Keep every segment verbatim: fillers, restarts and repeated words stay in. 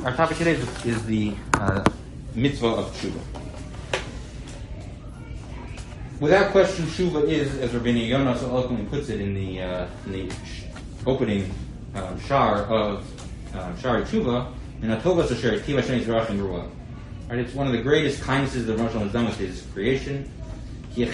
our topic today is, is the uh, mitzvah of tshuva. Without question, tshuva is, as Rabbeinu Yonah so eloquently puts it in the uh, in the sh- opening um, shar of um, Shari Tshuva, in Atovas Asher Tiv Hashem Yisrachim Ruah. Right, it's one of the greatest kindnesses that Rosh Hashanah has done with His creation. He's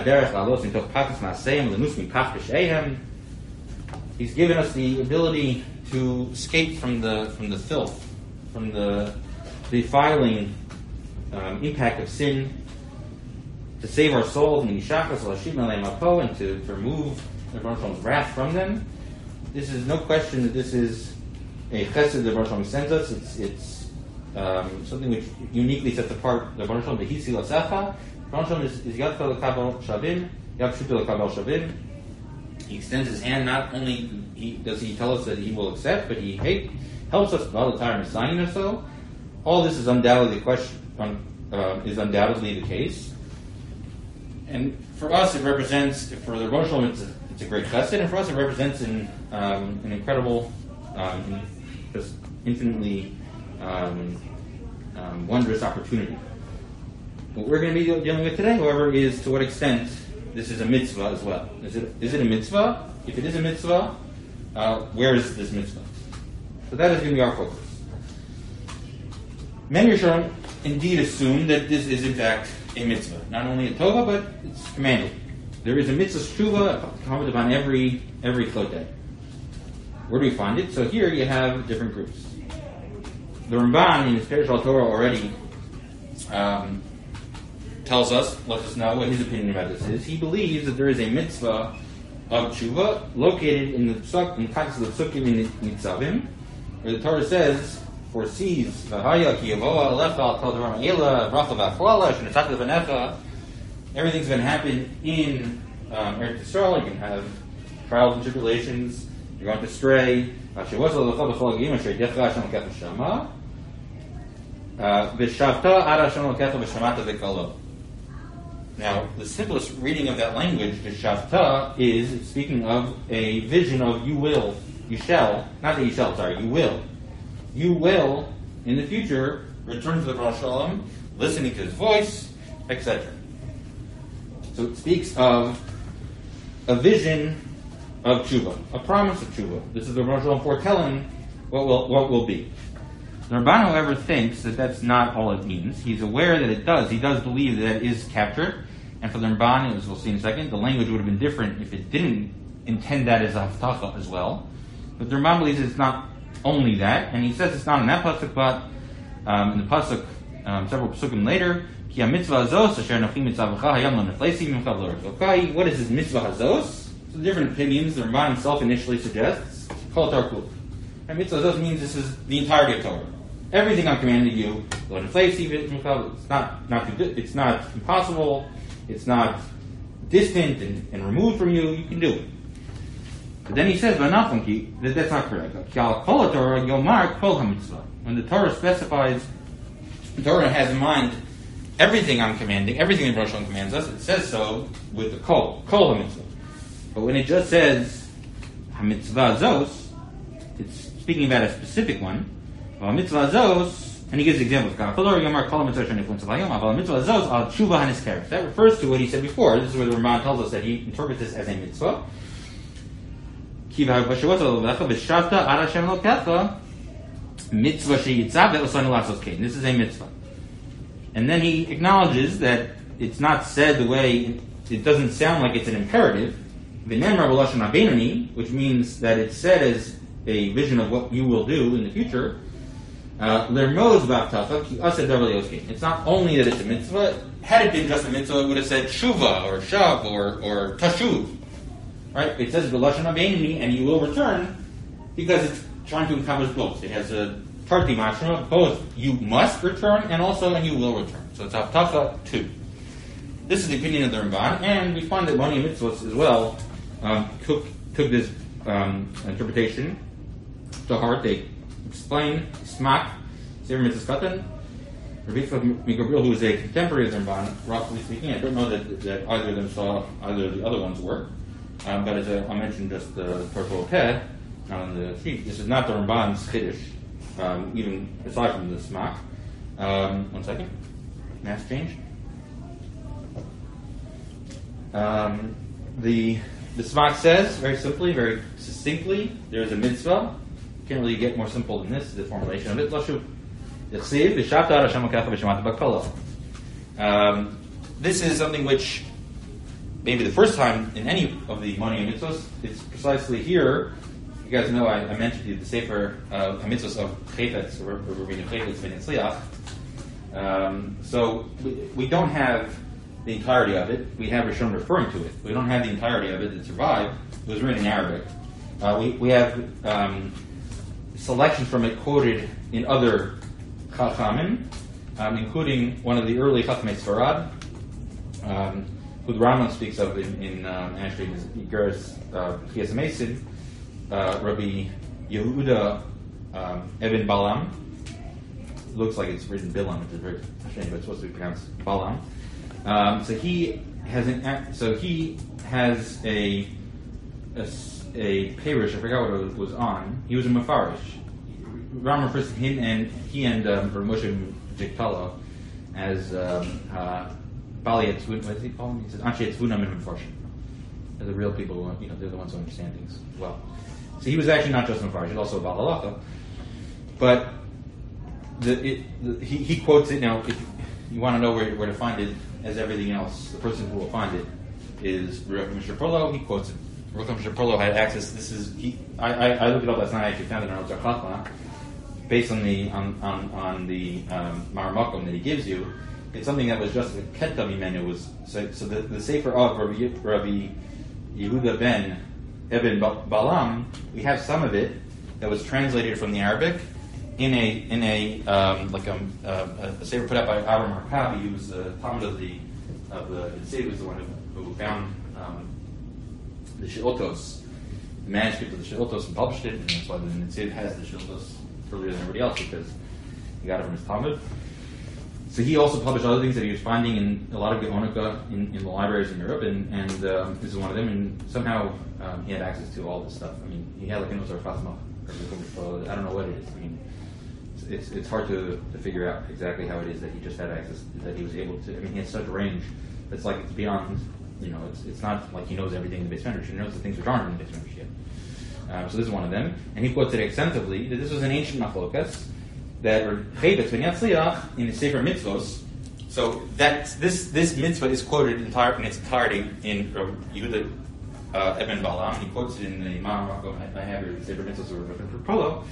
given us the ability to escape from the from the filth, from the defiling um, impact of sin, to save our souls, and to, to remove the Rosh Hashanah's wrath from them. This is no question that this is a chesed that Rosh Hashanah sends us. It's it's um, something which uniquely sets apart the Rosh Hashanah. The Hisi Lasecha. Rosh Hashanah is Yadcha L'Kabel Shavim, Yad Shuta L'Kabel Shavim. He extends his hand. Not only he, does he tell us that he will accept, but he hate, helps us all the time, signing or so. All this is undoubtedly the question. Uh, is undoubtedly the case. And for us, it represents, for the Rosh Hashanah, it's a, it's a great chesed, and for us, it represents an, um, an incredible, um, just infinitely um, um, wondrous opportunity. What we're going to be dealing with today, however, is to what extent this is a mitzvah as well. Is it is it a mitzvah? If it is a mitzvah, uh, where is this mitzvah? So that is going to be our focus. Many Rishonim indeed assume that this is in fact a mitzvah. Not only a tova, but it's commanded. There is a mitzvah shuvah commented upon every every chotei. Where do we find it? So here you have different groups. The Ramban in his Perush al Torah already um, tells us, lets us know what his opinion about this is. He believes that there is a mitzvah of tshuva located in the psuk, in the context of the psukim in Nitzavim, where the Torah says, foresees v'haya ki yavoa alecha al kol davar ma'ila bracha v'achwala shenetach levanecha. Everything's going to happen in um, Eretz Yisrael. You can have trials and tribulations. You're going to stray. Now, the simplest reading of that language, V'shavta, is speaking of a vision of you will, you shall, not that you shall, sorry, you will. You will, in the future, return to the Rosh Hashanah, listening to his voice, et cetera. So it speaks of a vision of tshuva, a promise of tshuva. This is the Rosh Hashanah foretelling what will what will be. The Ramban, however, thinks that that's not all it means. He's aware that it does. He does believe that it is captured. And for the Ramban, as we'll see in a second, the language would have been different if it didn't intend that as a haftacha as well. But the Ramban believes it's not only that, and he says it's not in that pasuk, but um, in the pasuk um, several pasukim later, Ki mitzvah hazos asher nafim mitzavacha hayam lo nefleisi mimcha v'lo rich. Okay, what is this mitzvah hazos? So different opinions. The Ramban himself initially suggests kol tarkul. And mitzvah hazos means this is the entirety of Torah. Everything I'm commanding you, lo nefleisi mimcha. It's not not too, it's not impossible. It's not distant and, and removed from you. You can do it. But then he says, that that's not correct. When the Torah specifies, the Torah has in mind everything I'm commanding, everything the Rosh Hashanah commands us, it says so with the kol, kol ha-mitzvah. But when it just says ha-mitzvah zos, it's speaking about a specific one. Ha-mitzvah zos, and he gives examples. That refers to what he said before. This is where the Ramban tells us that he interprets this as a mitzvah. Mitzvah This is a mitzvah. And then he acknowledges that it's not said the way, it doesn't sound like it's an imperative, which means that it's said as a vision of what you will do in the future. Uh, it's not only that it's a mitzvah. Had it been just a mitzvah, it would have said shuva or shav or, or tashuv. Right? It says b'lashon habeini, and you will return, because it's trying to encompass both. It has a tarti mashma, both you must return and also and you will return. So it's haftacha too. This is the opinion of the Ramban, and we find that many mitzvahs as well um, took took this um, interpretation to heart. They explain smak sever mitzvah katan. Rabbi Yitzchak Gabriel, who is a contemporary of the Ramban, roughly speaking, I don't know that, that either of them saw either of the other ones work. Um, but as I, I mentioned just the Torah Peh on the sheet, this is not the Ramban's Chiddush. um, even aside from the smak. Um, one second. Mass change. Um, the the smak says very simply, very succinctly, there's a mitzvah. Can't really get more simple than this. The formulation of it. Um, this is something which maybe the first time in any of the Moni mitzvahs. It's precisely here. You guys know I, I mentioned to you the Sefer uh, mitzvahs of Chayfetz, or Rabbeinu Chayfetz ben Yitzliach. Um, so we, we don't have the entirety of it. We have Rishon referring to it. We don't have the entirety of it that survived. It was written in Arabic. Uh, we, we have um, selections from it quoted in other Chachamim, um, including one of the early Chachamei Sfarad, um, who the Rambam speaks of in, in um, actually in his Igeres Chiyas HaMesim, uh, Rabbi Yehuda um, Eben Balam. It looks like it's written Bilam, which is very strange, but it's supposed to be pronounced Balam. Um, so he has an so he has a a, a parish. I forgot what it was on. He was a mafarish. Ram refers to him and he and um, Moshe Jiktala as um, uh, Bali Etzvun. What does he call him? He says Anshe Etzvuna Min Mefarshim. They're the real people. Who, you know, they're the ones who understand things well. So he was actually not just a mafarish; he's also a Baal Halacha. But the, it, the, he, he quotes it now. If you want to know where, where to find it, as everything else, the person who will find it is Rav Mishnah Perlo. He quotes it. Rav Mishnah Perlo had access. This is he. I, I, I looked it up last night. I actually found it on Al Chachma, based on the on on, on the um, Maramakom that he gives you. It's something that was just a Kenta Mimenu was so, so the, the Sefer of Rabbi, Rabbi Yehuda ben Eben Balam. We have some of it that was translated from the Arabic in a in a um, like a, a, a sefer put out by Avram Harkabi, who was the Talmud of the of the Sid, was the one who, who found um, the She'otos, the manuscript of the She'otos, and published it, and that's why the Sid has the She'otos earlier than everybody else, because he got it from his Talmud. So he also published other things that he was finding in a lot of Geonica in, in the libraries in Europe, and, and um, this is one of them. And somehow um, he had access to all this stuff. I mean, he had like a Nosar Fasma. I don't know what it is. I mean, It's it's hard to, to figure out exactly how it is that he just had access, that he was able to. I mean, he has such a range. It's like it's beyond. You know, it's it's not like he knows everything in the Beis Medrash. He knows the things which aren't in the Beis Medrash yet. Um, so this is one of them, and he quotes it extensively. That this was an ancient machlokas that Chayfetz ben Yatzliach in the Sefer Mitzvos. So that this this mitzvah is quoted entire in its entirety in Yehuda uh, Eben Balam. He quotes it in the Ma'amar. I have here the Sefer Mitzvos or Rabbi Prolo.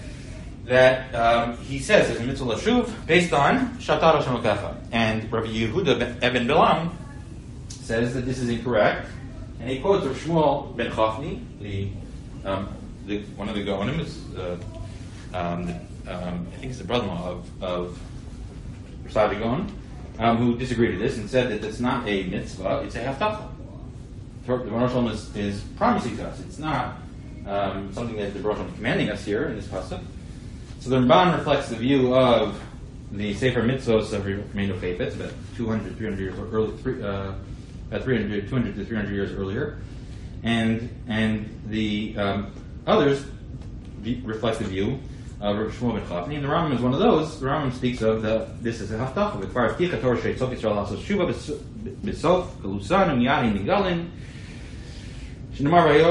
That um, he says is a mitzvah l'shuv based on Shatar Hashem L'Kecha. And Rabbi Yehuda Eben Bilam says that this is incorrect, and he quotes Rav Shmuel ben Chafni, the, um, the one of the Gaonim, is uh, um, the, um, I think he's the brother-in-law of of Rasavi Gaon, um, who disagreed with this and said that it's not a mitzvah; it's a haftacha. The Baruch Shalom is, is promising to us; it's not um, something that the Baruch Shalom is commanding us here in this pasuk. So the Ramban reflects the view of the Sefer Mitzvos of Rabbeinu Chayfetz, about two hundred, three hundred years early, three, uh, about three hundred, two hundred to three hundred years earlier, and and the um, others be, reflect the view of Rabbi Shmuel ben Chafni. And the Rambam is one of those. The Rambam speaks of the this is a haftacha with far ticha Torah sheitzok Yisrael hasos shuva b'sof galusan u'miyadin nigalin. This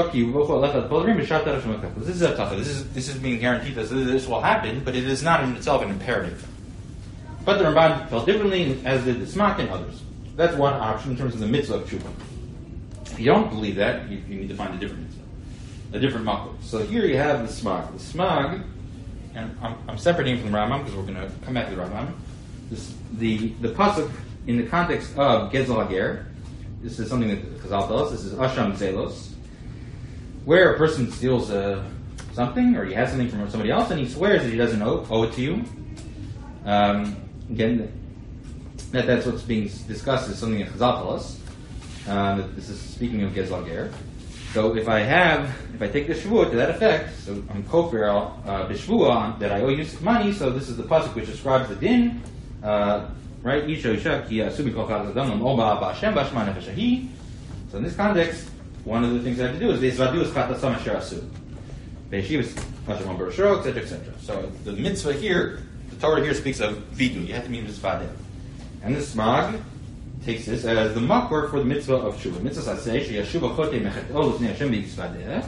is a tacha. This is this is being guaranteed that this will happen, but it is not in itself an imperative. But the Ramban felt differently, as did the Smak and others. That's one option in terms of the mitzvah of tshuva. If you don't believe that, you, you need to find a different mitzvah, a different makom. So here you have the Smak. The Smak, and I'm, I'm separating from the Rambam because we're going to come back to the Rambam. This, the the pasuk in the context of Gezel Hager. This is something that Chazal tells us. This is Asham Zelos, where a person steals uh, something, or he has something from somebody else, and he swears that he doesn't owe, owe it to you. Um, again, that that's what's being discussed is something that Chazal tells us. Uh, that this is speaking of Gezel Ger. So if I have, if I take the Shavuot to that effect, so I'm kofir uh, b'Shavua that I owe you money. So this is the pasuk which describes the din. Uh, Right? So in this context, one of the things I have to do is et cetera, et cetera. So So the mitzvah here, the Torah here speaks of vidu. You have to mean mitzvah. And the Smag takes this as the makor for the mitzvah of tshuva. Mitzvah saseh sheyashuva chote mechetol l'fnei Hashem b'yitzvadeh.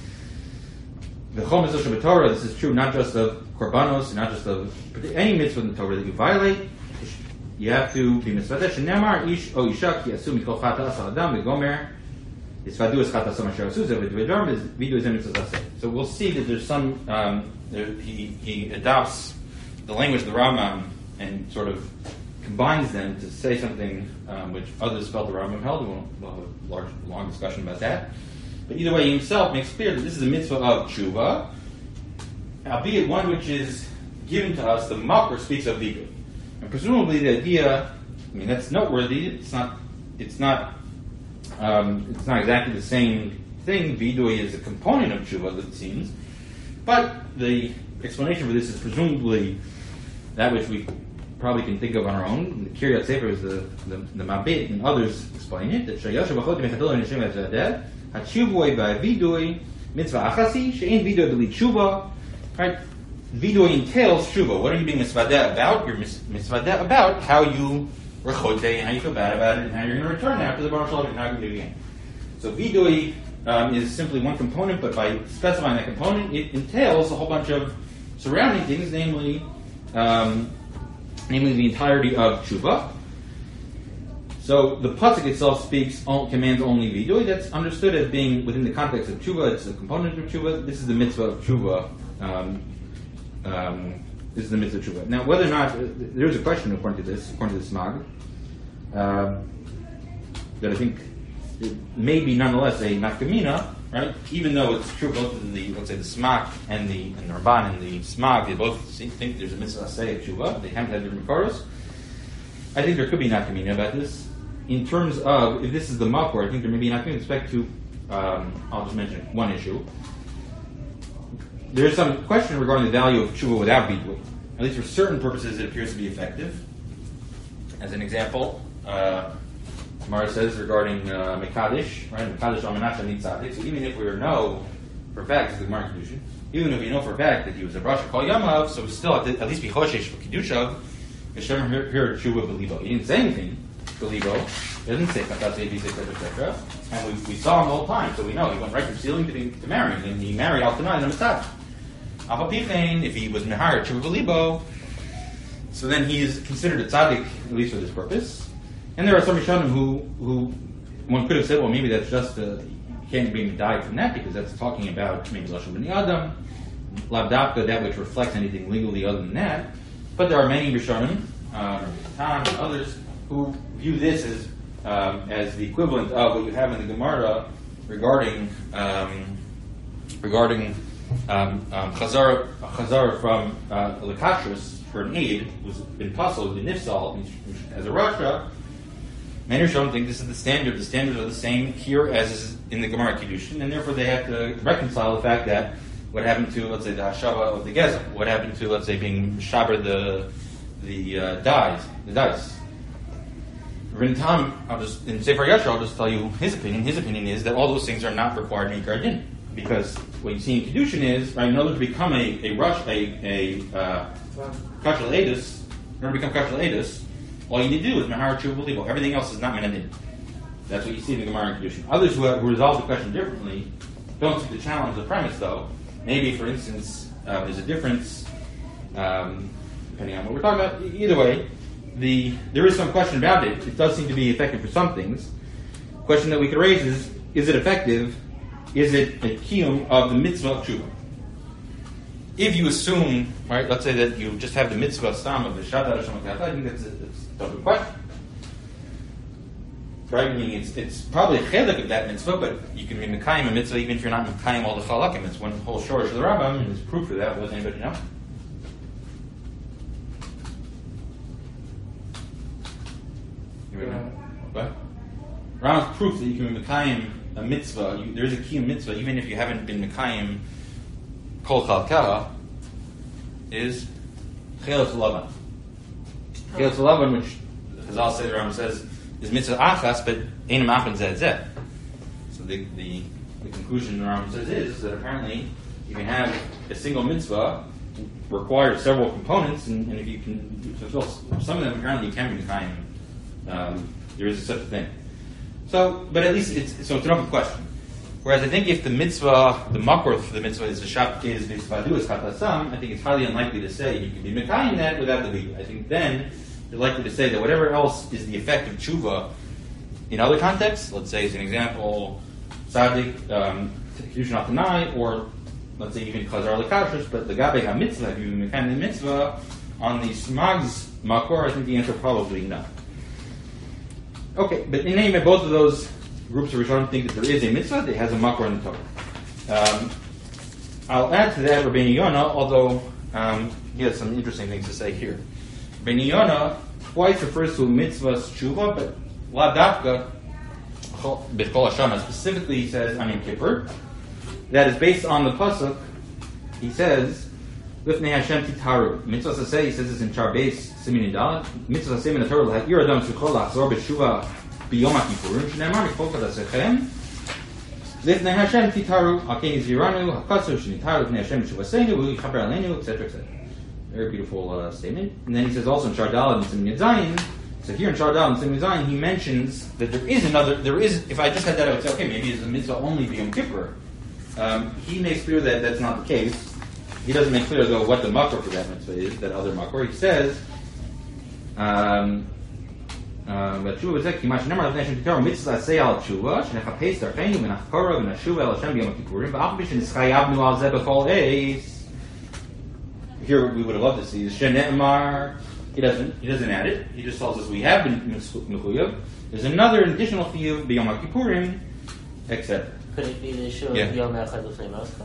The chol mitzvah shabbat this is true not just of korbanos, not just of any mitzvah in the Torah that you violate. You have to be mitzvadeh. Shenemar ish o isha ki yasu mikol chata asal adam v'gomer yitzvadu es chata asal masher asu zev v'dvar v'vidu es mitzvah saseh. So we'll see that there's some um, there, he he adopts the language of the Rambam and sort of combines them to say something um, which others felt the Rambam held. We'll, we'll have a large, long discussion about that. But either way, he himself makes clear that this is a mitzvah of tshuva, albeit one which is given to us. The makor speaks of vidu, and presumably the idea. I mean, that's noteworthy. It's not. It's not. Um, it's not exactly the same thing. Vidui is a component of tshuva, it seems, but the explanation for this is presumably that which we probably can think of on our own. The Kiryat Sefer is the the, the Mabit, and others explain it. That Shayashu B'chot Mechatol Nishim Etzadeh Hatshuvoi B'Vidui Mitzvah Achasi She'in Vidui B'Li Tshuva. Right? Vidui entails tshuva. What are you being mitzvadeh about? You're mitzvadeh about how you rechote and how you feel bad about it, and how you're going to return after the Baruch Shalom and how you're going to do it again. So vidui um, is simply one component, but by specifying that component, it entails a whole bunch of surrounding things, namely. Um, namely the entirety of tshuva. So the pasuk itself speaks, commands only vidui. That's understood as being within the context of tshuva. It's a component of tshuva. This is the mitzvah of tshuva. Um, um, this is the mitzvah of tshuva. Now, whether or not uh, there is a question according to this, according to the Smag, uh, that I think it may be nonetheless a nafkamina, right? Even though it's true both in the, let's say, the Smak and the and the Ramban and the Smag, they both think there's a mitzvah say of tshuva. They haven't had different makoros. I think there could be nafkamina about this. In terms of, if this is the makor, I think there may be nafkamina with respect to, um, I'll just mention one issue. There is some question regarding the value of tshuva without bidui. At least for certain purposes it appears to be effective. As an example, uh, Gemara says regarding uh, Mekadesh, right? Mekadesh Amanasha Nitzadik. So even if we know for a fact, it's the Gemara Kedushin, even if we know for a fact that he was a Rasha Kol Yamav, so we still have to at least be Choshesh for Kedushav, Hashem here Tshuva Belibo. He didn't say anything, Belibo. He doesn't say Chatat Zevi, et cetera, et cetera. And we, we saw him the whole time, so we know he went right from sealing to, to marrying, and he married Al Tanai and Mitzvah. Al Papichain, if he was Mehar Tshuva Belibo, so then he is considered a tzaddik, at least for this purpose. And there are some Rishonim who, who one could have said, well, maybe that's just a, you can't be died from that because that's talking about maybe Lashon B'nai Adam, Lavdavka, that which reflects anything legally other than that. But there are many Rishonim, uh, Tan and others, who view this as um, as the equivalent of what you have in the Gemara regarding um, regarding um, um, Chazar, Chazar from uh, Lekashris for an aid who's been puzzled, been nifsal as a Rasha. Many Rishonim think this is the standard. The standards are the same here as is in the Gemara Kiddushin, and therefore they have to reconcile the fact that what happened to, let's say, the Hashava of the Gezel, what happened to, let's say, being Shaber the the uh, dice, the dice. Rin Tam, I'll just in Sefer Yashar, I'll just tell you his opinion. His opinion is that all those things are not required in Ikar Din, because what you see in Kiddushin is, right, in order to become a a rush, a a uh, Kashal Edus, in order to become Kashal Edus, all you need to do is Mahar Tshuva Belibo. Everything else is not Menadin. That's what you see in the Gemara and Kiddushin. Others who, have, who resolve the question differently don't see the challenge of the premise, though. Maybe, for instance, uh, there's a difference, um, depending on what we're talking about. Either way, the there is some question about it. It does seem to be effective for some things. The question that we could raise is, is it effective? Is it a kiyum of the mitzvah of tshuva? If you assume, right, let's say that you just have the mitzvah stam of the Shadat Hashem Akata, I think that's a, that's a tough question. Right? I mean, it's, it's probably a chelik of that mitzvah, but you can be Mekayim a mitzvah even if you're not Mekayim all the chalakim. It's one whole shorish of the Rambam, and there's proof for that. Does anybody know? Anybody know? What? Rambam's proof that you can be Mekayim a mitzvah, you, there is a key mitzvah, even if you haven't been Mekayim Kol Chalkala, is Chelos Lavan. Chelos Lavan, which Chazal says, Rambam says, is mitzvah achas, but einam achen zeh zeh. So the, the the conclusion the Rambam says is that apparently you can have a single mitzvah requires several components, and, and if you can fulfill some of them, apparently you can be Mekayim. Um, there is such a thing. So, but at least it's so it's an open question. Whereas I think if the mitzvah, the makor for the mitzvah is the shap is v'tzvadu is chatasam, I think it's highly unlikely to say you can be Mekayim that without the vidui. I think then you're likely to say that whatever else is the effect of tshuva in other contexts, let's say as an example, tzaddik, um, Kiddushin Atanai, or let's say even Chazar Lekashrus, but the Gabe HaMitzvah, if you Mekayim the mitzvah, on the Smag's makor, I think the answer probably no. Okay, but in any event, both of those groups of Rishonim think that there is a mitzvah that has a makor in the Torah. Um, I'll add to that Rabbeinu Yonah, although um, he has some interesting things to say here. Rabbeinu Yonah twice refers to a mitzvah's tshuva, but la dafka b'chol hashana. Specifically, he says on Yom Kippur. That is based on the pasuk. He says, "Lifnei Hashem titaru." Mitzvah saseh. He says this in Charbes Simin Dalet. Mitzvah saseh in the Torah lahakir adam suchol lachzor b'shuva b'yom HaKippurim. Shneimar mikol kadasechem. Lifnei Hashem titaru. Alkein ziranu hakasu shenitar lifnei Hashem b'shuvaseinu v'yichaper aleinu, et cetera, et cetera. Very beautiful uh, statement. And then he says also in Shar Dalet and Simin Zayin. So here in Shar Dalet and Simin Zayin, he mentions that there is another. There is. If I just had that, I would say, okay, maybe it's a mitzvah only b'yom Kippur. Um, he makes clear that that's not the case. He doesn't make clear, though, what the makor for that mitzvah is, that other makor. He says, um, but tshuva was like, "Kimash nemar l'fnei Hashem titaru mitzvah say al tshuva shenechapes darcheinu v'nachkora v'nashuva el Hashem b'yom kippurim v'af b'shen nischayavnu al zeh b'chol eis." Here we would have loved to see shenemar. He doesn't. He doesn't add it. He just tells us we have been mechuyav. There's another additional chiyuv b'yom kippurim, et cetera. Could it be the issue of Yom Echad L'fnei Moscha?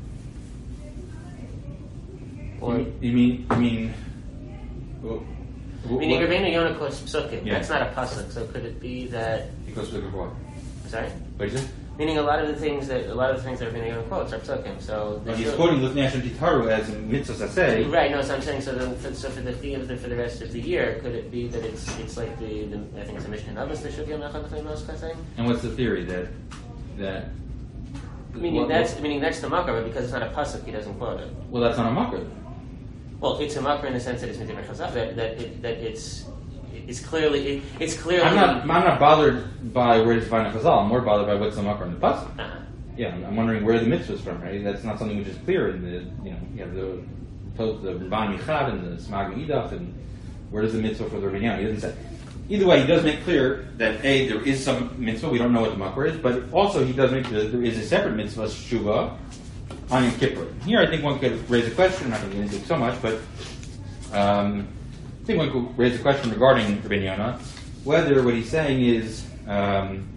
Or you, you mean? You mean? Well, meaning Rabbeinu Yonah quotes psukim. Yeah. That's not a pasuk. So could it be that? Because of what? Sorry. What is it? Meaning a lot of the things that a lot of the things that Rabbeinu Yonah quotes are psukim. So and he's quoting Lifnei Hashem titaru as a mitzvah saseh. Right. No. So I'm saying so. The, for, so for the chiyuv for the rest of the year, could it be that it's it's like the, the I think it's a Mishnah Avos the Shuv Yom Echad L'fnei Moscha thing? And what's the theory that that? Meaning what, that's what? meaning that's the makar, but because it's not a pasuk, he doesn't quote it. Well, that's not a makar. Well, it's a makar in the sense that it's mitzvah chazal, that that, it, that it's it's clearly it, it's clearly. I'm not. I'm not bothered by where it's defined in Chazal. I'm more bothered by what's the makar in the pasuk. Uh-huh. Yeah, I'm, I'm wondering where the mitzvah is from. Right, that's not something which is clear in the you know you have the the Ramban Michad and the Smag Meidach, and where does the mitzvah for the Rebbeinu? He doesn't say. Either way, he does make clear that A, there is some mitzvah, we don't know what the makar is, but also he does make clear that there is a separate mitzvah, Shuvah, on Yom Kippur. Here I think one could raise a question, I'm not going to get into it so much, but um, I think one could raise a question regarding Rabbeinu Yonah, whether what he's saying is, um,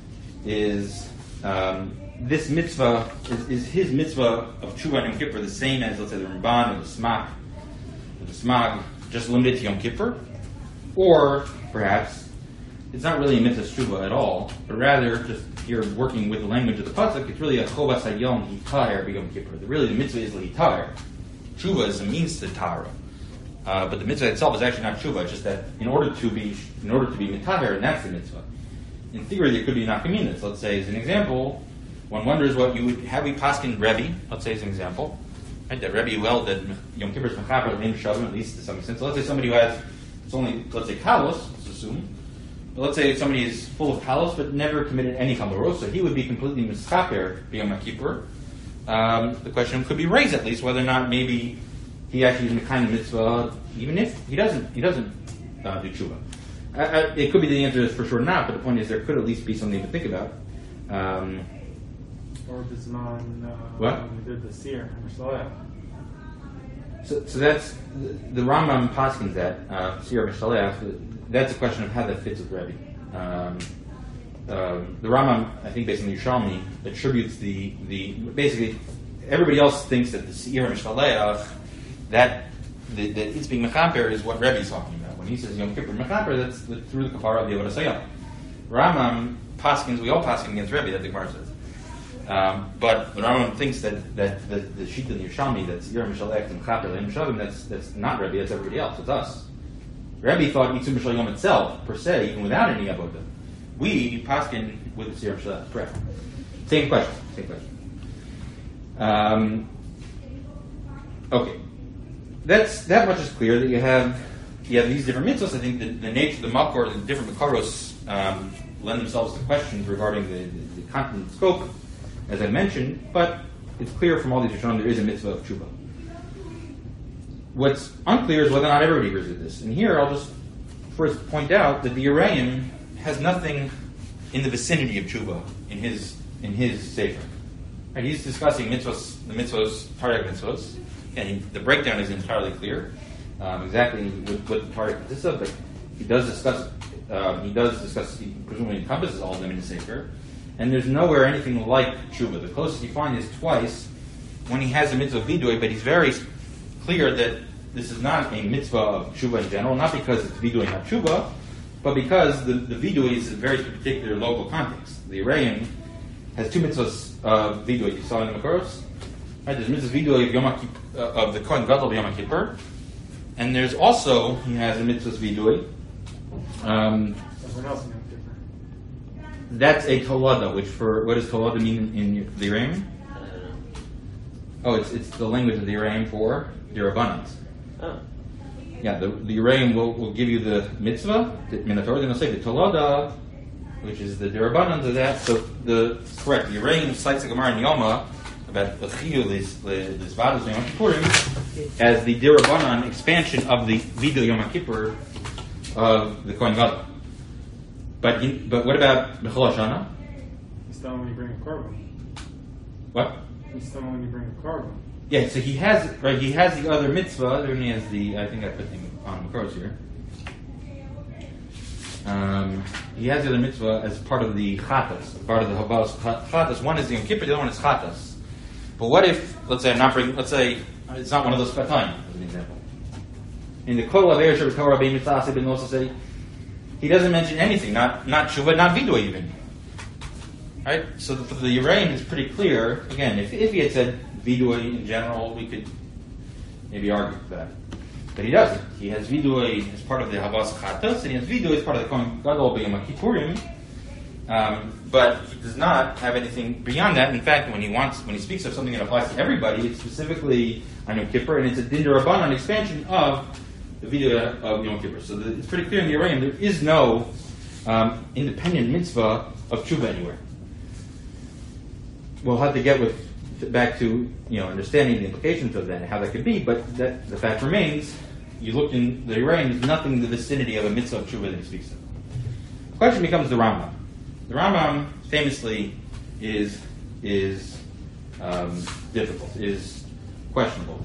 is um, this mitzvah, is, is his mitzvah of Shuvah on Yom Kippur the same as, let's say, the Ramban or the Smag, or the Smag, just limited to Yom Kippur? Or perhaps it's not really a mitzvah shuvah at all, but rather just you're working with the language of the pasuk. It's really a chovas hayom hitar b'yom kippur. Really, the mitzvah is hitar. Shuvah is a means to tara, uh, but the mitzvah itself is actually not shuvah. It's just that in order to be in order to be mitaher, and that's the mitzvah. In theory, there could be nafkaminas. Let's say, as an example, one wonders what you would have we paskin Rebbe. Let's say, as an example, right? That Rebbe well that Yom Kippur is mechaper name shavim at least to some extent. So let's say somebody who has it's only, let's say, kalos, let's assume. But let's say somebody is full of kalos but never committed any kamaros, so he would be completely mischaper b'yom kippur. Um, the question could be raised at least whether or not maybe he actually is in the kind of mitzvah, even if he doesn't he doesn't uh, do tshuva. Uh, uh, it could be the answer is for sure not, but the point is there could at least be something to think about. Um, or Bisman, uh, what? when we did the seer, Mishaleh. So, so that's the, the Rambam paskins that uh, Siyar B'Shalech. That's a question of how that fits with Rebbe. Um, um, the Rambam, I think, based on the Yerushalmi, attributes the the basically everybody else thinks that the Siyar B'Shalech that the, that it's being mechaper is what Rebbe is talking about when he says Yom Kippur mechaper. That's the, through the kapara of the Avodah Sayam. Rambam paskins, we all paskin against Rebbe that the Gemara says. Um, but the Rambam thinks that, that the, the sheet in the Yerushalmi, that's Yer Mishalek and Chaper Leim Shavim, that's that's not Rebbe, that's everybody else, it's us. Rebbe thought Yitzum Mishal Yom itself, per se, even without any avodah. We paskin with the Yer Mishalek, correct. Same question, same question. Um, okay, that's that much is clear that you have you have these different mitzvahs. I think the, the nature, the makor, the different makaros um, lend themselves to questions regarding the, the, the content and scope, as I mentioned. But it's clear from all these Rishonim there is a mitzvah of tshuva. What's unclear is whether or not everybody agrees with this. And here I'll just first point out that the Uraim has nothing in the vicinity of tshuva in his in his sefer. Right, he's discussing mitzvahs, the mitzvahs, Taryag mitzvahs, and he, the breakdown is entirely clear, um, exactly what, what the Taryag consists of. But he does discuss, um, he does discuss, he presumably encompasses all of them in his sefer. And there's nowhere anything like tshuva. The closest you find is twice when he has a mitzvah of vidui, but he's very clear that this is not a mitzvah of tshuva in general, not because it's vidui, not tshuva, but because the, the vidui is a very particular local context. The Uraim has two mitzvahs of vidui. You saw in the Makoros, right? There's mitzvah vidui of Yom Kippur, uh, of the Kohen Gadol of Yom Kippur, and there's also he has a mitzvah vidui. Um, Everyone else in Yom Kippur. that's a tolada, which for what does tolada mean in the Uraim? Oh, it's it's the language of the Uraim for Dirabanans. Oh. Yeah, the the Uraim will, will give you the mitzvah, the Minatorah, then they'll say the tolada, which is the Dirabanans of that. So the correct, the Uraim cites the Gemara in Yoma about the Chiyuv, this this Vadas Yom Kippurim, as the Dirabanan expansion of the Vidul Yom Kippur of the Kohen Gadol. But in, but what about B'chol Hashana? It's done when you bring a korban. What? It's done when you bring a korban. Yeah, so he has right. He has the other mitzvah. Then he has the. I think I put him on Makros here. Um, he has the other mitzvah as part of the chatas, part of the habas chatas. One is the Yom Kippur, the other one is chatas. But what if, let's say, I'm not bringing. Let's say it's not one of those fatayim, as an example. In the Kol Aver Shabbat Torah Bein Mitzvah Ben Moshe, he doesn't mention anything, not not tshuva, not vidui even. Right? So the, for the Uraim, it's pretty clear. Again, if if he had said vidui in general, we could maybe argue for that. But he doesn't. He has vidui as part of the Havas Chatas, and he has vidui as part of the Kohen Gadol B'Yom Kippurim. Um, but he does not have anything beyond that. In fact, when he wants, when he speaks of something that applies to everybody, it's specifically on Yom Kippur, and it's a Din D'Rabbanan expansion of the vidui of Yom Kippur. So the, it's pretty clear in the Uraim there is no um, independent mitzvah of tshuva anywhere. We'll have to get with back to you know understanding the implications of that and how that could be, but that, the fact remains, you look in the Uraim, there's nothing in the vicinity of a mitzvah of tshuva that he speaks of. The question becomes the Rambam. The Rambam famously is is um, difficult, is questionable,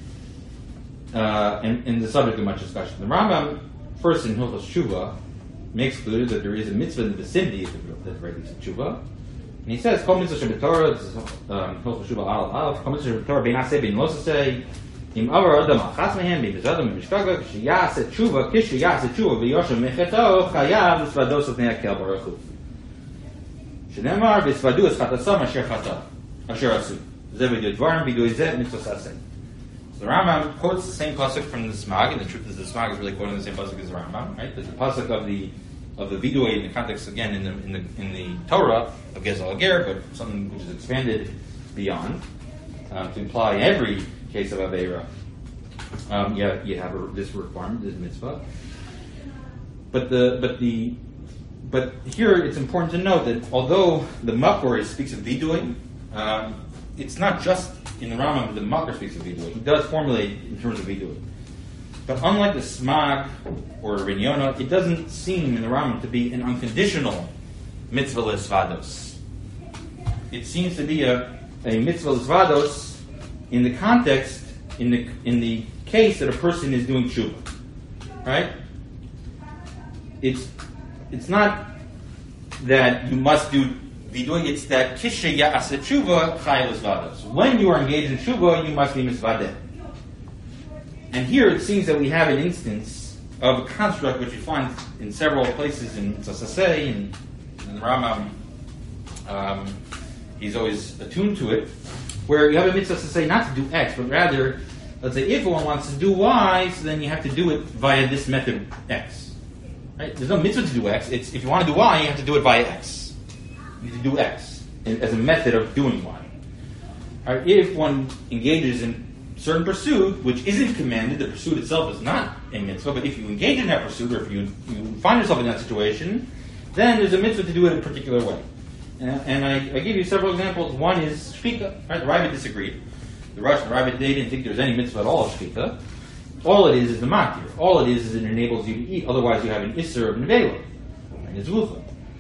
uh, and, and the subject of much discussion. The Rambam, first in Hilchos Tshuva, makes clear that there is a mitzvah in the vicinity of the very least of tshuva. And he says, "Kol mitzvah shebetorah, this is Hilchos Tshuva al al. Kol mitzvah shebetorah bein aseh bein losaseh. Im avar adam achas mehem bein bezadam b'mishkaga k'sheyaseh tshuva k'sheyaseh tshuva v'yoshem mecheto chayav l'svados l'pnei hakel baruch hu. Shenemar v'svadu es chatasam asher chata asher asu. Zeh v'yod dvarim b'goy zeh mitzvah saseh." So the Rambam quotes the same pasuk from the Smag, and the truth is the Smag is really quoting the same pasuk as the Rambam, right? There's the pasuk of the of the vidui in the context again in the in the in the Torah of Gezel Ager, but something which is expanded beyond um, to imply every case of Aveira. Um, you have, you have a, this requirement, this mitzvah. But the but the but here it's important to note that although the Makor speaks of vidui, um, it's not just in the Rambam that the Makor speaks of vidui. He does formulate in terms of vidui. But unlike the Smag or Rinyona, it doesn't seem in the Rambam to be an unconditional mitzvah l'svados. It seems to be a, a mitzvah l'svados in the context, in the in the case that a person is doing tshuva. Right? It's it's not that you must do vidui, it's that kishe ya'aseh tshuva chay l'svados. When you are engaged in tshuva, you must be mitzvadeh. And here it seems that we have an instance of a construct which we find in several places in Tzasaseh and in the Rambam. Um, he's always attuned to it, where you have a mitzvah to say not to do X, but rather, let's say if one wants to do Y, so then you have to do it via this method X. Right? There's no mitzvah to do X. It's if you want to do Y, you have to do it via X. You need to do X as a method of doing Y. Right? If one engages in certain pursuit, which isn't commanded, the pursuit itself is not a mitzvah, but if you engage in that pursuit, or if you, you find yourself in that situation, then there's a mitzvah to do it a particular way. And, and I, I give you several examples. One is shkita. Right? The Rabbah disagreed. The Rosh and the Rabbah, they didn't think there's any mitzvah at all of shkita. All it is is the matir. All it is is it enables you to eat. Otherwise, you have an isser of nevela, and it's vucha.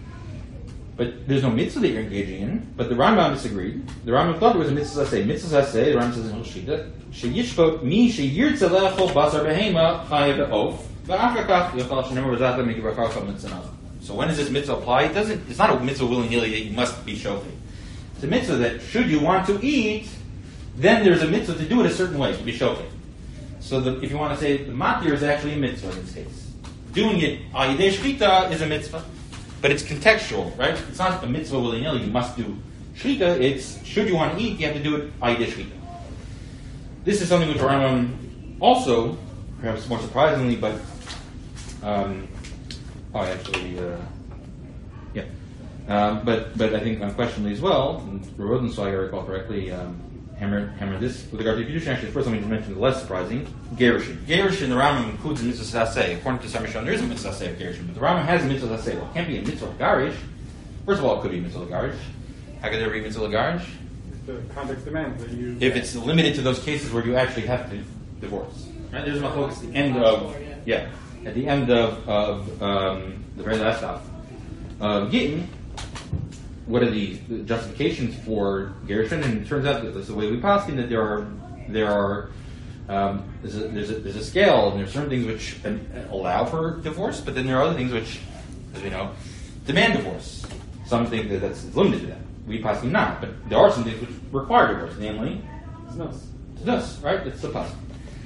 But there's no mitzvah that you're engaging in. But the Rambam disagreed. The Rambam thought there was a mitzvah say. Mitzvah say. The Rambam says in Shkita, sheyishkot mi sheyirtze lechol basar behema chayav be'of va'achakach yochal shenemar v'zata mikivachach mitzvah. So when does this mitzvah apply? It doesn't. It's not a mitzvah willy-nilly that you must be shofet. It's a mitzvah that should you want to eat, then there's a mitzvah to do it a certain way to be shofet. So the, if you want to say the matir is actually a mitzvah in this case, doing it al yidei shchita is a mitzvah, but it's contextual, right? It's not a mitzvah willy-nilly. You must do shchita. It's should you want to eat, you have to do it al yidei shchita. This is something which Rambam also, perhaps more surprisingly, but um, oh, actually, uh, yeah, um, but but I think unquestionably as well, and Rodensweig, I recall correctly. Um, Hammer, hammer this with regard to Kedushin. Actually, the first one we mentioned is less surprising. Gerushin. Gerushin, the Rambam includes a mitzvah saseh. According to some Rishon, there is a mitzvah saseh of Gerushin, but the Rambam has a mitzvah saseh. Well, it can't be a mitzvah garish. First of all, it could be a mitzvah garish. How could there be a mitzvah garish? The context demands that you. If it's limited to those cases where you actually have to divorce, right? There's my focus at the end of yeah, at the end of of um, the very last stop of Gittin. What are the, the justifications for gerushin? And it turns out that that's the way we paskin that there are there are um, there's, a, there's, a, there's a scale, and there's certain things which allow for divorce, but then there are other things which, as we know, demand divorce. Some think that that's limited to that. We paskin not, but there are some things which require divorce, namely Znus. znus, right? It's the paskin.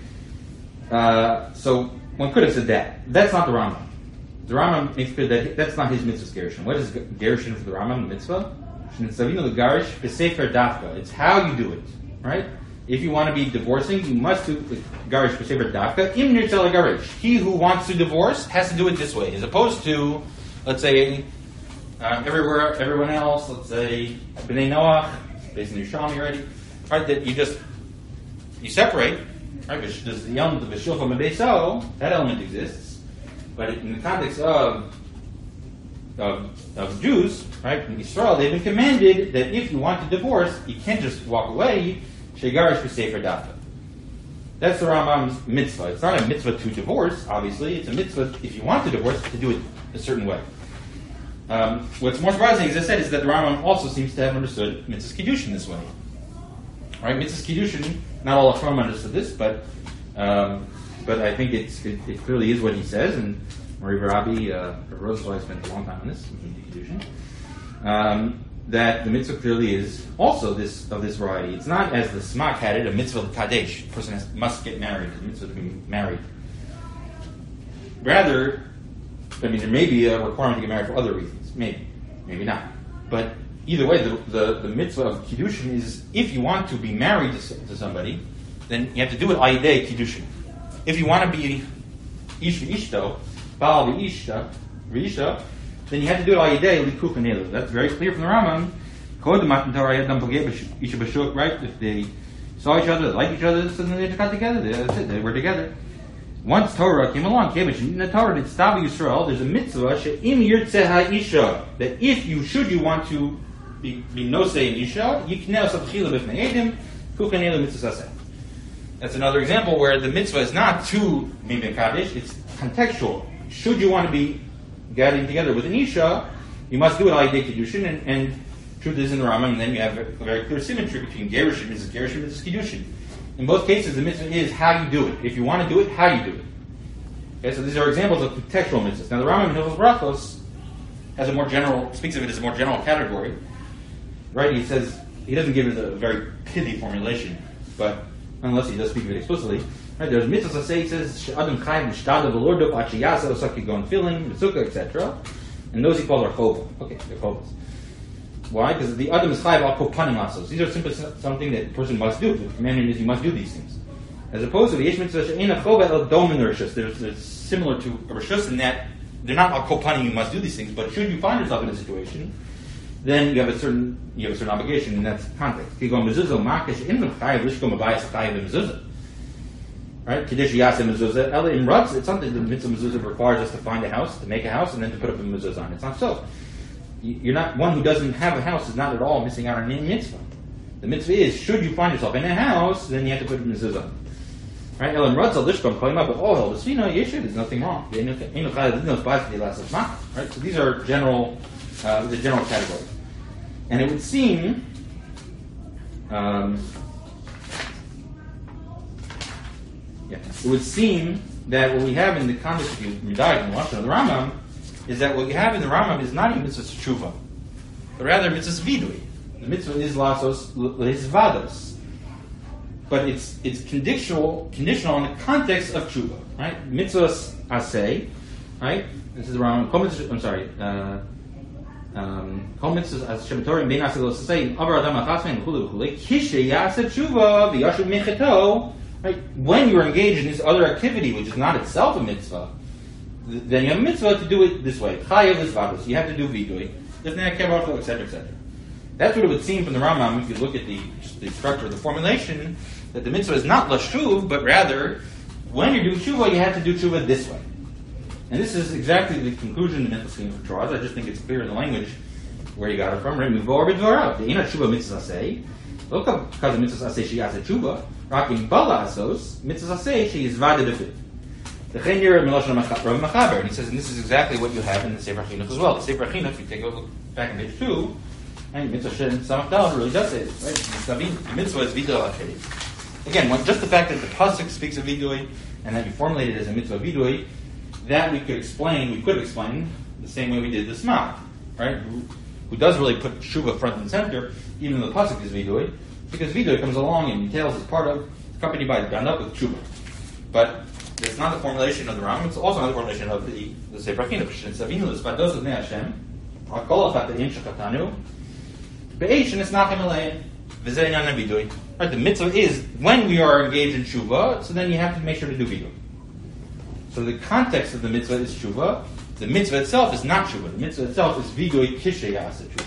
Uh, so one could have said that. That's not the Rambam. The Rambam makes clear that that's not his mitzvah's gerushin. What is gerushin for the Rambam, the mitzvah? It's how you do it, right? If you want to be divorcing, you must do garish b'sefer dafka. Im nirtzeh garish. He who wants to divorce has to do it this way, as opposed to, let's say, uh, everywhere, everyone else. Let's say Bnei Noach, based in Yerushalmi already, right? That you just you separate, right? There's the element of v'shilcha mebeso. That element exists. But in the context of, of of Jews, right, in Israel, they've been commanded that if you want to divorce, you can't just walk away. Shegarish b'sefer dafka. That's the Rambam's mitzvah. It's not a mitzvah to divorce, obviously. It's a mitzvah, if you want to divorce, to do it a certain way. Um, what's more surprising, as I said, is that the Rambam also seems to have understood mitzvahs kiddushin this way. Right, mitzvahs kiddushin. Not all of Rambam understood this, but. Um, But I think it's, it, it clearly is what he says, and Mori Varabi, uh, Rosenzweig spent a long time on this, um, that the mitzvah clearly is also this of this variety. It's not, as the Smak had it, a mitzvah kadesh. A person has, must get married, a mitzvah to be married. Rather, I mean, there may be a requirement to get married for other reasons. Maybe. Maybe not. But either way, the, the, the mitzvah of kiddushin is, if you want to be married to, to somebody, then you have to do it ayidei kiddushin. If you want to be ish v'ishto, baal v'ishta, v'ishta, then you have to do it al yidei likuf v'nelu. That's very clear from the Rambam. Kod matan Torah yadam pogeh isha b'shuk, right? If they saw each other, they liked each other, so then they just got together. They, that's it. They were together. Once Torah came along, came in the Torah, it's Stav Yisrael. There's a mitzvah she'im yirtzeh ha'isha, that if you should you want to be, be nosei in isha, yiknei osavchila b'fnei edim kuchanelu mitzvah saseh. That's another example where the mitzvah is not to Mimim Kaddish, it's contextual. Should you want to be getting together with an Isha, you must do it al yidei kiddushin, and, and truth is in the Rambam, and then you have a, a very clear symmetry between gerushin, mitzvah gerushin, mitzvah kiddushin. In both cases, the mitzvah is how you do it. If you want to do it, how you do it. Okay, so these are examples of contextual mitzvahs. Now the Rambam in Hilchos Brachos has a more general, speaks of it as a more general category. Right? He says, he doesn't give it a very pithy formulation, but unless he does speak of it explicitly. Right, there's mitzvahs that say, it says, She'adam chayv nishtadav v'lordo ad sheyasa osaki gon filin, mitzukah, et cetera. And those he calls are chova. Okay, they're chovas. Why? Because the adam is chayv al kopanim asos. These are simply something that a person must do. The commandment is you must do these things. As opposed to the yesh mitzvah she'ena chova el domin rishus. They're similar to a rishus in that they're not al kopanim, you must do these things, but should you find yourself in a situation, then you have a certain you have a certain obligation in that context. Right? Kiddush Yaseh Mezuzah. Ela Imratz, it's something the mitzvah mezuzah requires us to find a house, to make a house, and then to put up a mezuzah on. It's not so. You're not, one who doesn't have a house is not at all missing out on any mitzvah. The mitzvah is, should you find yourself in a house, then you have to put a mezuzah on. Right? Ela Imratz al Lishkom Koyma, but oh, the Svina Yeshiv, there's nothing wrong. Right? So these are general, uh, the general category. And it would seem, um, yeah, it would seem that what we have in the context of Medayik and Lashon of the Rambam is that what you have in the Rambam is not even mitzvah tshuva, but rather mitzvah vidui. The mitzvah is lasos lehisvados, but it's it's conditional conditional on the context of tshuva, right? Mitzvah aseh, right? This is the Rambam. I'm sorry. Uh, Kol mitzvahs as shematorim bein aseh lo saseh avar adam achasmein l'chulu l'chulei kishe yaseh tshuva v'yashuv mecheto. Right? When you're engaged in this other activity, which is not itself a mitzvah, th- then you have a mitzvah to do it this way. Chayav l'svados. You have to do vidui, et cetera, et cetera. That's what it would seem from the Rambam if you look at the, the structure of the formulation, that the mitzvah is not lashuv, but rather, when you're doing tshuva, you have to do tshuva this way. And this is exactly the conclusion the mental scheme draws. I just think it's clear in the language where you got it from. Remove or b'dvarav. The ina tshuva mitzvah say. Look up because the mitzvah say she has a tshuva. Rakim bala asos mitzvah say she is vada defit. The chenir miloshan Rav Machaber, and he says, and this is exactly what you have in the Sefer Chinuch as well. The Sefer Chinuch, if you take a look back in page two, and mitzvah shen samach dal really does say this, right? The mitzvah is vidui al. Again, one, just the fact that the pasuk speaks of vidui and that you formulate it as a mitzvah vidui, that we could explain, we could explain the same way we did the Sma, right? Who, who does really put Shuva front and center, even though the pasuk is vidui, because vidui comes along and entails as part of, accompanied by bound up with Shuva. But it's not the formulation of the Rambam; it's also not the formulation of the the Sefer Chinuch. Savinu l'svados l'nei Hashem, hakol achatayim shechatanu, be'eish nisnachem aleim, v'zeh inyan vidui. Right? The mitzvah is when we are engaged in Shuva, so then you have to make sure to do vidui. So the context of the mitzvah is tshuva. The mitzvah itself is not tshuva. The mitzvah itself is vidui kishe yaseh tshuva.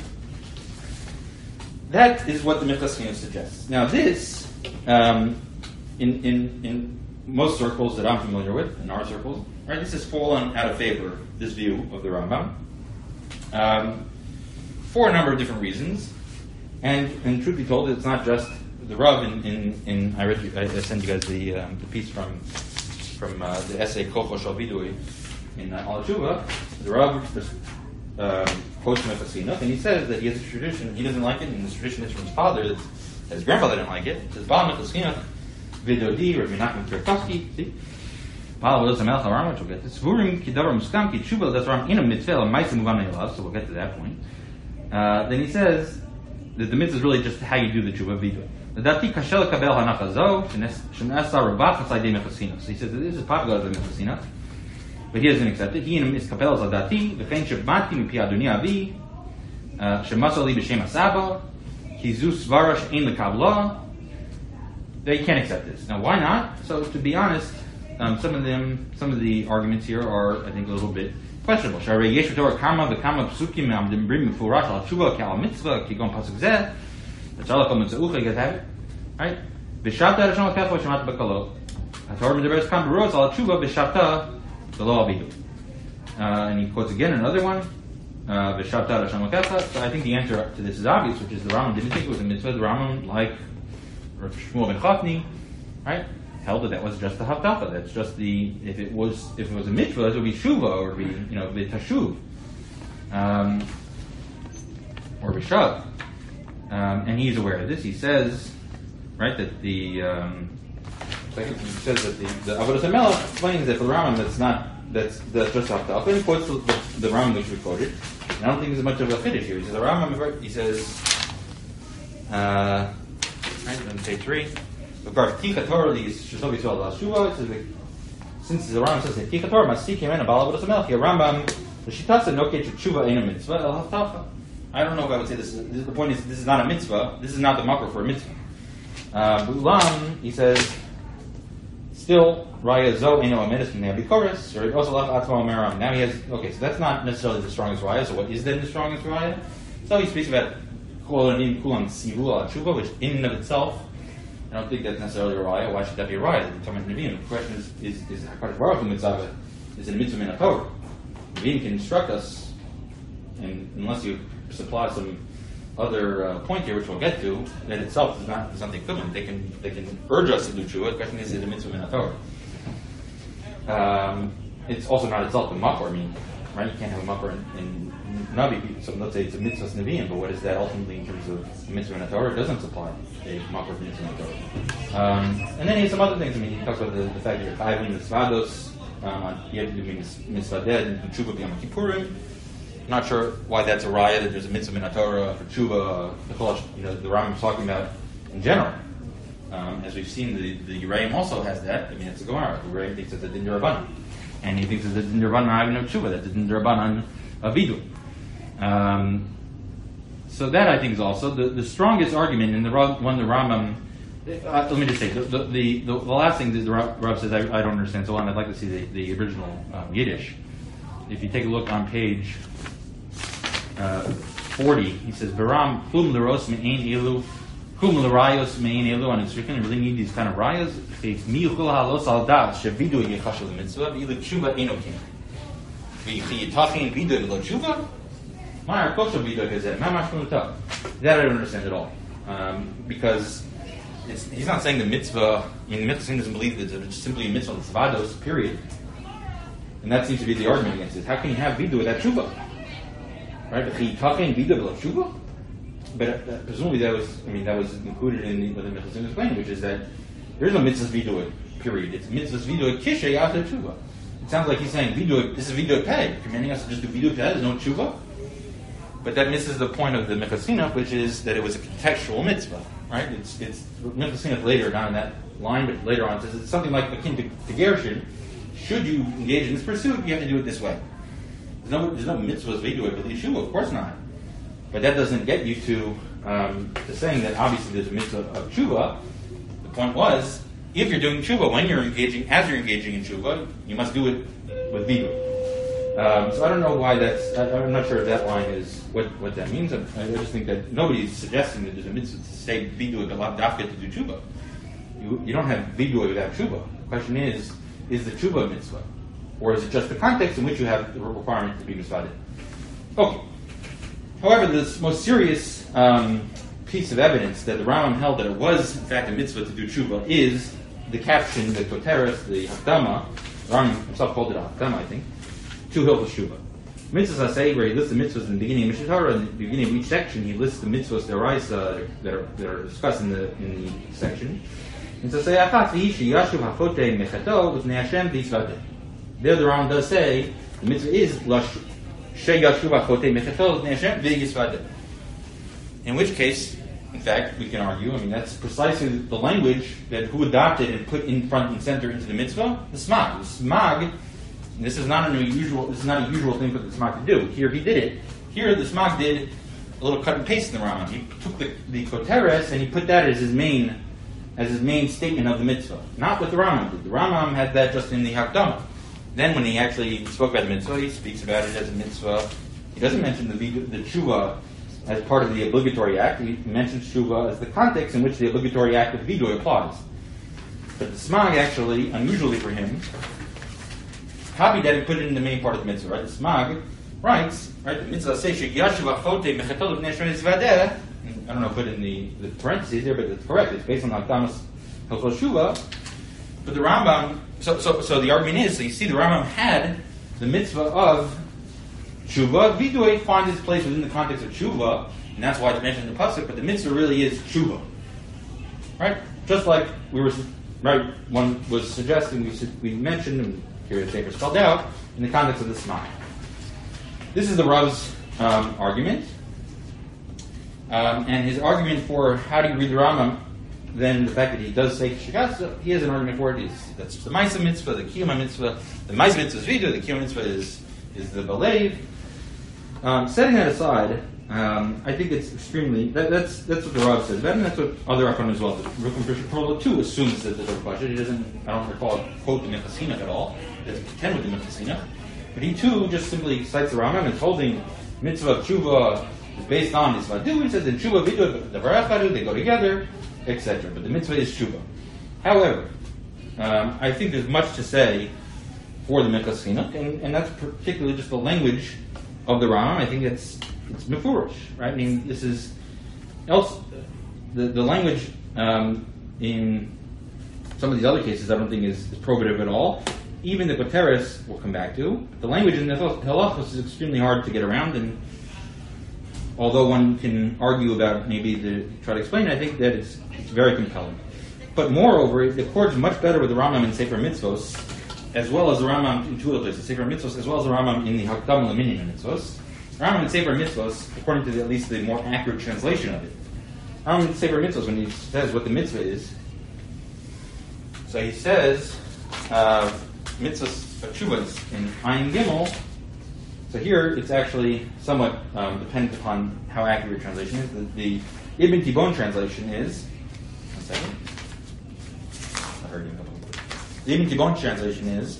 That is what the Mitzvah suggests. Now this, um, in, in in most circles that I'm familiar with, in our circles, right, this has fallen out of favor, this view of the Rambam, um, for a number of different reasons. And, and truth be told, it's not just the Rav. In, in, in I, read, I sent you guys the um, the piece from. from uh, the essay Kocho Shal Vidui in uh, Al Tshuva, the Rav um, quotes Mitzvah Chinuch, and he says that he has a tradition, he doesn't like it, and this tradition is from his father, that, that his grandfather didn't like it. It says, Baal Mitzvah Chinuch, Vidodi, Rabbi Nachman Tverkovsky, see? Baal Vodos HaMelech HaRam, which we'll get to. Svurim Ki Davar Muskam Ki Tshuva, that's Ram Inam Mitzvah, Maisa Muvam Ne'elav, so we'll get to that point. Uh, then he says that the mitzvah is really just how you do the Tshuva Vidui. לדעתי קשה לקבל הנחה זו, שנעשה רווח על ידי מחסינות. So he says that this is popular as a מחסינות, but he doesn't accept it. היא מתקבל על דעתי, וכן שבאתי מפי אדוני אבי, שמסר לי בשם הסבא, כי זו סברה שאין לקבלה. They can't accept this. Now why not? So to be honest, um, some of them, some of the arguments here are, I think, a little bit questionable. שהרי יש בתורה כמה וכמה פסוקים מדברים מפורש על התשובה כעל מצווה, כגון פסוק זה, right? B'shavta Hashem L'kecha v'shemat b'kalot. HaTorah medaberes kan b'ros al tshuva b'shavta v'lo avidu. And he quotes again another one. B'shavta Hashem L'kecha. So I think the answer to this is obvious, which is the Rambam didn't think it was a mitzvah. The Rambam, like Rav Shmuel ben Chafni, right, held that that was just the haftacha. That's just the if it was if it was a mitzvah, it would be shuva or be you know b'tashuv, um, or b'shav. Um, and he's aware of this. He says, right, that the um, he says that the, the Avodas HaMelech explains that for the Rambam that's not that's that's just haftacha. And he quotes the, the, the Rambam which we quoted. And I don't think there's much of a chiddush here. He says the Rambam. He says, uh, right on page three, Ticha Torah is Shesov Yisrael Al Shua. It says that since the Rambam says that Ticha Torah must seek him in a Baal Avodas HaMelech, here Rambam the Shitasa no ketch tshuva ain't a mitzvah el haftacha. I don't know if I would say this. Is, the point is, this is not a mitzvah. This is not the makor for a mitzvah. Uh, Bulam, he says, still, Raya Zo Eno Amedis from the Abikoris, or also Lach Atzma Omeram. Now he has, okay, so that's not necessarily the strongest Raya, so what is then the strongest Raya? So he speaks about Kol Anim Kulam Sivu Al Tshuva, which in and of itself I don't think that's necessarily a raya. Why should that be a raya? The Talmud Nevi'im. The question is, is, is HaKadosh Baruch Hu mitzvah, is it a mitzvah min Torah? Nevi'im can instruct us, and unless you supply some other uh, point here, which we'll get to, that itself is not, is not the equivalent. They can they can urge us to do tshuva. The question is, is it a mitzvah min Torah? Um, it's also not itself a makor. I mean, right? You can't have a makor in, in Navi. So let's say it's a mitzvah nevi'im, but what is that ultimately in terms of a mitzvah min Torah? It doesn't supply a makor for mitzvah min Torah. Um, and then he has some other things. I mean, he talks about the, the fact that you're chayavim mitzvados. Um, you have to do mitzvah dead and do tshuva b'yom kippurim. Not sure why that's a raya, that there's a mitzvah min Torah for tshuva, the you know, the Rambam is talking about in general. Um, as we've seen, the, the Uraim also has that. I mean, it's a Gemara. The Uraim thinks it's a din d'Rabbanan. And he thinks it's a din d'Rabbanan having no tshuva, that's a din d'Rabbanan avidu. Um, so that, I think, is also the, the strongest argument, and the one the Rambam, uh, let me just say, the the, the, the, the last thing that the Rav says I, I don't understand so well, and I'd like to see the, the original um, Yiddish. If you take a look on page uh, forty, he says, "Baram hum leros me'ein elu, hum lerayos me'ein elu." And it's really really need these kind of rayas. Mi yuchol halos al das shevidu yechashel mitzvah v'ilu tshuva enokim. V'yitachin vidu v'lo tshuva. My kosher vidu gazet mamash muta. That I don't understand at all, um, because it's, he's not saying the mitzvah. I mean, the mitzvah doesn't believe that it's simply a mitzvah tzvados. Period. And that seems to be the argument against it. How can you have vidu without tshuva? Right? But uh, presumably that was, I mean, that was included in the, what the Mechazin claim, which is that there is no mitzvah vidu, period. It's mitzvah vidu kishay after tshuva. It sounds like he's saying vidu, this is vidu pei, commanding us to just do vidu pei, there's no tshuva. But that misses the point of the Mechazin, which is that it was a contextual mitzvah, right? It's it's Mechazin later, not in that line, but later on, says it's something like akin to, to Gershon. Should you engage in this pursuit, you have to do it this way. There's no, there's no mitzvahs vidu, I believe, Yeshua, of course not. But that doesn't get you to, um, to saying that obviously there's a mitzvah of tshuva. The point was, if you're doing tshuva, when you're engaging, as you're engaging in tshuva, you must do it with vidu. Um, so I don't know why that's, I, I'm not sure if that line is what, what that means. I, I just think that nobody's suggesting that there's a mitzvah to say vidu dafka to do tshuva. You, you don't have vidu without tshuva. The question is, is the tshuva mitzvah? Or is it just the context in which you have the requirement to be mitzvah? Okay. However, the most serious um, piece of evidence that the Rambam held that it was, in fact, a mitzvah to do tshuva is the caption, the koteres, the hakdama. The Rambam himself called it a hakdama, I think, to Hilchos Tshuva. Mitzvahs say, where he lists the mitzvahs in the beginning of Mishnah Torah, in the beginning of each section, he lists the mitzvahs deraisa that are that are discussed in the in the section. And so say, achat v'hi sheyashuv hafotei mechato l'fnei Hashem v'yisvadeh. There the Rambam does say the mitzvah is sheyashuv hafotei mechato l'fnei Hashem v'yisvadeh. In which case, in fact, we can argue, I mean, that's precisely the language that who adopted and put in front and center into the mitzvah? The Smag. The Smag, and this is not an unusual, this is not a usual thing for the Smag to do. Here he did it. Here the Smag did a little cut and paste in the Rambam. He took the, the koteres and he put that as his main as his main statement of the mitzvah. Not what the Rambam did. The Rambam had that just in the Hakdama. Then when he actually spoke about the mitzvah, he speaks about it as a mitzvah. He doesn't mention the, the tshuva as part of the obligatory act. He mentions tshuva as the context in which the obligatory act of vidui applies. But the Smag actually, unusually for him, copied that and put it in the main part of the mitzvah. Right? The Smag writes, right, the mitzvah says, "Yashuv achote mechatol v'nei Hashem v'yisvadeh." I don't know, put in the, the parentheses there, but it's correct. It's based on Hakdamas Hilchos Tshuva. But the Rambam, so, so so the argument is, so you see, the Rambam had the mitzvah of tshuva. Vidui finds its place within the context of tshuva, and that's why it's mentioned in the pasuk. But the mitzvah really is tshuva, right? Just like we were, right? One was suggesting we we mentioned, and here the paper spelled out in the context of the Smag. This is the Rav's um, argument. Um, and his argument for how do you read the Rambam, then the fact that he does say Shigatsu, he has an argument for it. Is that's the Maisa mitzvah, the Kiyuma mitzvah. The Maisa mitzvah is Vidu, the Kiyuma mitzvah is, is the Balev. Um, setting that aside, um, I think it's extremely, that, that's that's what the Rav says, and that's what other Akron as well. The Rukum Prishapurla too assumes that there's a Pasha. He doesn't, I don't recall, quote the Mechasina at all. He doesn't contend with the Mechasina. But he too just simply cites the Rambam and is holding mitzvah of tshuva is based on this vadu. He says in tshuva vidu the varachadu, they go together. et cetera. But the mitzvah is tshuva. However, um, I think there's much to say for the Minchas Chinuch, and, and that's particularly just the language of the Rambam. I think it's it's mefurish, right? I mean, this is else the the language um, in some of these other cases I don't think is, is probative at all. Even the Koteres we'll come back to. The language in the Halachos is extremely hard to get around, and although one can argue about maybe the try to explain it, I think that it's it's very compelling. But moreover, it accords much better with the Rambam in Sefer Mitzvos, as well as the Rambam in two other places, Sefer Mitzvos, as well as the Rambam in the Hakdama L'Minyan Mitzvos. The Rambam in Sefer Mitzvos, according to the, at least the more accurate translation of it, Rambam in Sefer Mitzvos, when he says what the mitzvah is, so he says, uh, mitzvahs of tshuvas in Ayin Gimel. So here it's actually somewhat um, dependent upon how accurate your translation is. The, the Ibn Tibon translation is, one second. I heard you a couple of words. The Ibn Tibon translation is,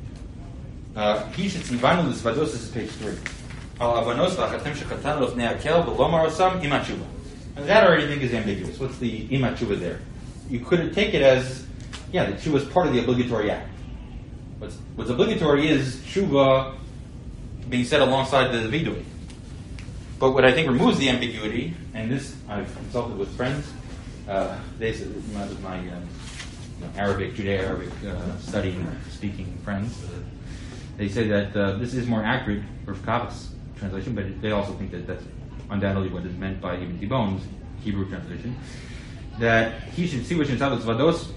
he should see Vanu L'Svados, this is page three. Al Avanos V'achatem Shekatan L'Fnei Akel V'lomar Osam Ima Tshuva. And that I already think is ambiguous. What's the Ima Tshuva there? You could take it as, yeah, the tshuva is part of the obligatory act. What's, what's obligatory is tshuva being said alongside the vidui. But what I think removes the ambiguity, and this I've consulted with friends, uh, they said my, my uh, you know, Arabic, Judeo-Arabic uh, studying, speaking friends, uh, they say that uh, this is more accurate for Kavak's translation, but they also think that that's undoubtedly what is meant by Ibn Tibon's Hebrew translation. That he should see which in Vados